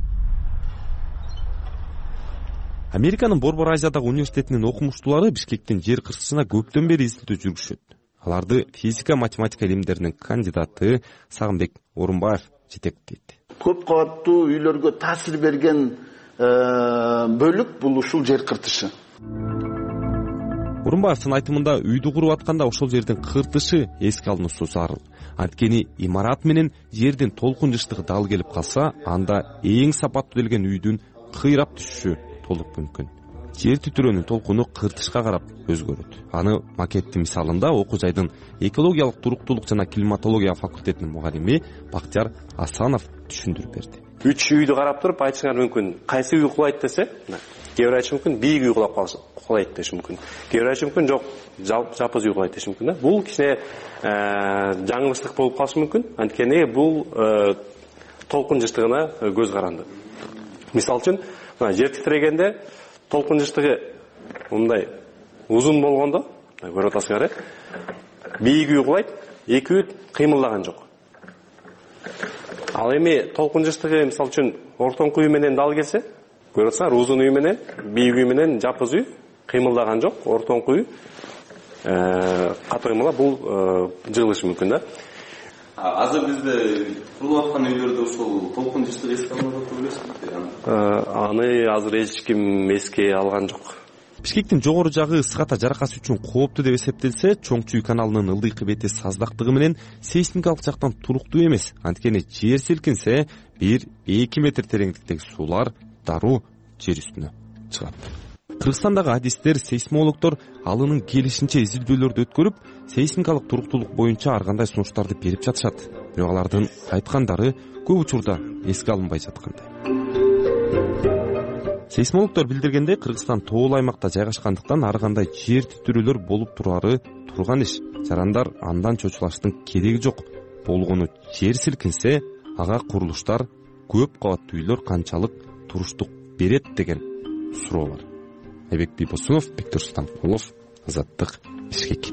Американын Борбор Азиядагы университетинин окумуштуулары Бишкектин жер кыртышына көптөн бери изилдөө жүргүзүшөт. Аларды физика, математика илимдеринин кандидаты Сагынбек Орунбаев жетектейт. Көп кабаттуу үйлөргө таасир берген бөлүк бул ушул жер кыртышы. Орунбаевдин айтымында үйдү куруп атканда ошол жердин кыртышы эске алынуусу зарыл. Анткени имарат менен жердин толкун жыштыгы дал келип калса, анда эң сапаттуу делген үйдүн кыйрап түшүшү толук мүмкүн. Жер титирөөнүн толкуну кыртышка карап өзгөрөт. Аны макеттин мисалында окуу жайдын экологиялык туруктуулук жана климатология факультетинин мугалими Бактияр Асанов түшүндүрүп берди. 3 үйдү карап туруп айтышыңар мүмкүн. Кайсы үй кулайт десе, кээ бир айтышы мүмкүн, бийик үй кулайт деши мүмкүн. Кээ бир айтышы мүмкүн, жок, жапыз үй кулайт деши мүмкүн да. Бул кичине жаңылыштык болуп калышы мүмкүн. Анткени бул толкун жыштыгына көз каранды. Мисалы үчүн, жер титирегенде толкун жыштыгы мындай узун болгондо, көрүп атасыңар, бийик үй кулайт, эки үй кыймылдаган жок. Ал эми толкун жыштыгы мисалы үчүн ортоңку үй менен дал келсе, көрүп атасыңар, узун үй менен, бийик үй менен жапыз үй кыймылдаган жок, ортоңку үй катуу кыймылдап бул жыгылышы мүмкүн да. азыр бизде курулуп аткан үйлөрдө ушул толкун жыштык эске алынып жатат деп билесизби? Аны азыр эч ким эске алган жок. Бишкектин жогору жагы ысык жаракасы үчүн кооптуу деп эсептелсе, Чоң Чуй каналынын ылдыйкы бети саздактыгы менен сейсмикалык жактан туруктуу эмес. Анткени жер силкинсе 1-2 метр тереңдиктеги суулар дароо жер үстүнө чыгат. Кыргызстандагы адистер, сейсмологдор алынын келишинче изилдөөлөрдү өткөрүп, сейсмикалык туруктуулук боюнча ар кандай сунуштарды берип жатышат. Бирок алардын айткандары көп учурда эске алынбай жаткандай. Сейсмологдор билдиргендей, Кыргызстан тоолуу аймакта жайгашкандыктан ар кандай жер титирөөлөр болуп турары турган иш. Жарандар андан чочулаштын кереги жок. Болгону жер силкинсе, ага курулуштар, көп кабаттуу үйлөр канчалык туруштук берет деген суроо бар. Айбек Бибосунов, Бектур Станкулов, Азаттык, Бишкек.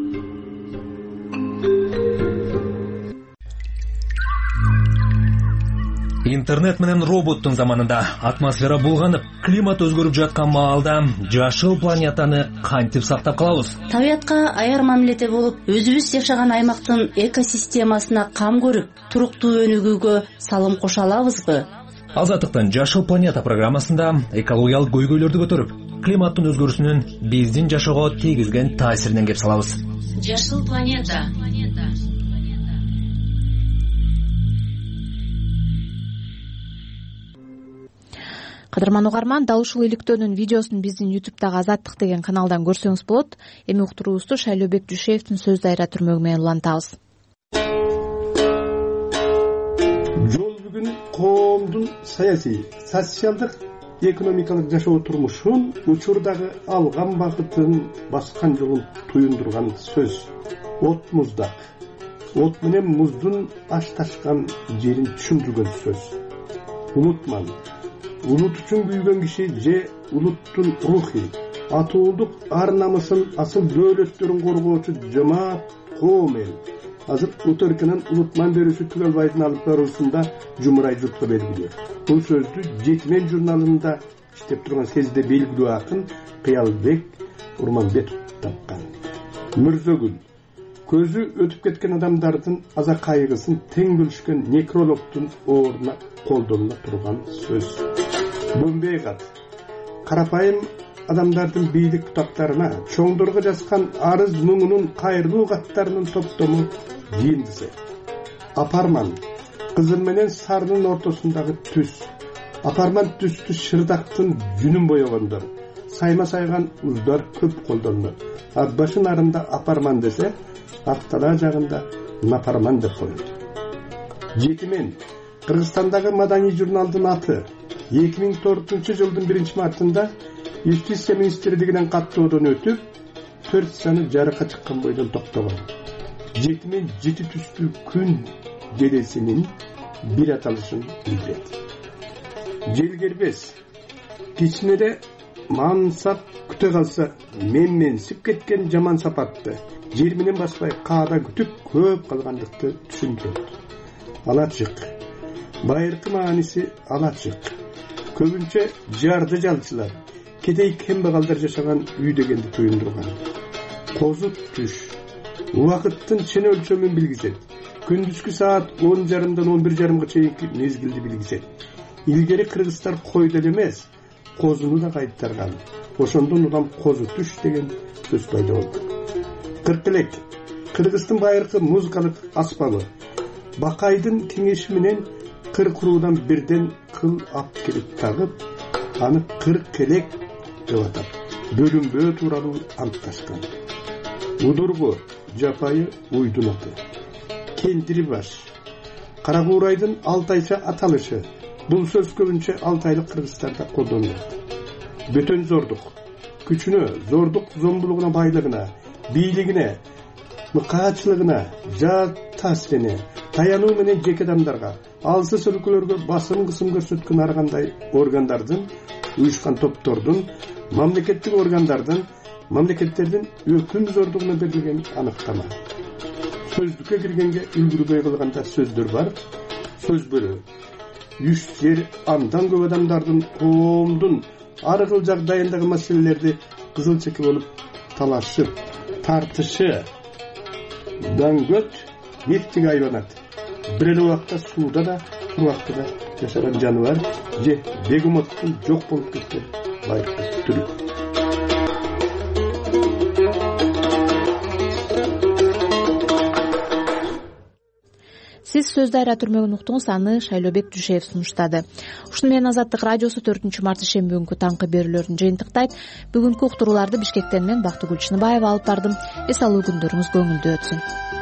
Интернет менен роботтун заманында атмосфера булганып, климат өзгөрүп жаткан маалда жашыл планетаны кантип сактап калабыз? Табиятка аяр мамиледе болуп, өзүбүз жашаган аймактын экосистемасына кам көрүп, туруктуу өнүгүүгө салым кошо алабызбы? Азаттыктын Жашыл планета программасында экологиялык көйгөйлөрдү көтөрүп, климаттын өзгөрүүсүнүн биздин жашоого тийгизген таасиринен кеп салабыз. Жашыл планета. Кадырман угарман, дал ушул иликтөөнүн видеосун биздин YouTube'дагы Азаттык деген каналдан көрсөңүз болот. Эми уктуруубузду Шайлообек Дүйшеевдин сөз дайра түрмөгү менен улантабыз. Жол бүгүн коомдун саясий, социалдык, экономикалык жашоо турмушун, учурдагы алган багытын, баскан жолун туюндурган сөз. От муздак. От менен муздун ашташкан жерин түшүндүргөн сөз. Унутман. Улут үчүн күйгөн киши же улуттун рухи, атуулдук ар намысын, асыл дөөлөттөрүн коргоочу жамаат коом эл. Азыр Утөркүнүн унутман берүүсү Түгөлбайдын алып баруусунда жумурай журтка белгилүү. Бул сөздү Жетимен журналында иштеп турган сезде белгилүү акын Кыялбек Урманбетов тапкан. Мырзөгүл көзү өтүп кеткен адамдардын аза кайгысын тең бөлүшкөн некрологдун ордуна колдонула турган сөз. Бөмбей кат карапайым адамдардын бийлик бутактарына, чоңдорго жазган арыз муңунун кайрылуу каттарынын топтому жыйындысы. Апарман кызым менен сарынын ортосундагы түс. Апарман түстү шырдактын жүнүн боёгондор. Сайма сайган уздар көп колдонулат. Атбашын арында апарман десе, Актала жагында напарман деп коет. Жетимен Кыргызстандагы маданий журналдын аты 2004-жылдын 1-мартында Юстиция министрлигинен каттоодон өтүп, 4 саны жарыкка чыккан бойдон токтогон. Жетимен жети түстүү күн делесинин бир аталышын билдирет. Желгербес кичинеде мансап күтө калса, менсип кеткен жаман сапатты жер менен баспай каада күтүп көп калгандыкты түшүндүрөт. Алачык байыркы мааниси алачык. Көбүнчө жарды жалчылар, кедей кембагалдар жашаган үй дегенди туюндурган. Козу түш убакыттын чын өлчөмүн билгизет. Күндүзгү саат 10:30-дан 11:30-га чейинки мезгилди билгизет. Илгери кыргыздар койду эле эмес, козуну да кайтарган. Ошондон улам козу түш деген сөз пайда болду. Кыркылек Кыргыздын байыркы музыкалык аспабы. Бакайдын кеңеши менен кыркуруудан бирден кыл ап келип тагып, аны кыркелек деп атап, бөлүнбөө тууралуу антташкан. Удургу жапайы уйдун аты. Кендири баш Каракуурайдын алтайча аталышы. Бул сөз көбүнчө алтайлык кыргыздарда колдонулат. Бөтөн зордук күчүнө, зордук зомбулугуна, байлыгына, бийлигине, мыкаачылыгына, жат таасирине, таянуу менен жеке адамдарга, алсыз өлкөлөргө басым кысым көрсөткөн ар кандай органдардын, уюшкан топтордун, мамлекеттик органдардын, мамлекеттердин өкүм зордугуна берилген аныктама. Сөздүккө киргенге үлгүрбөй калганда сөздөр бар. Сөз бөлүү үч жер андан көп адамдардын, коомдун ар кыл жагдайындагы маселелерди кызыл чеки болуп талашып, тартышы, даңгөт, нефтиге айланат. Бир эле убакта сууда да, кургакта да жашаган жаныбар же бегемоттун жок болуп кеткен байыркы түрү. Сиз сөз дайра түрмөгүн уктуңуз, аны Шайлообек Жушеев сунуштады. Ушуну менен Азаттык радиосу 4-март шемби күнкү таңкы берүүлөрүн жыйынтыктайт. Бүгүнкү уктурууларды Бишкектен мен Бактыгүл Чыныбаева алып бардым. Эс алуу күндөрүңүз көңүлдүү өтсүн.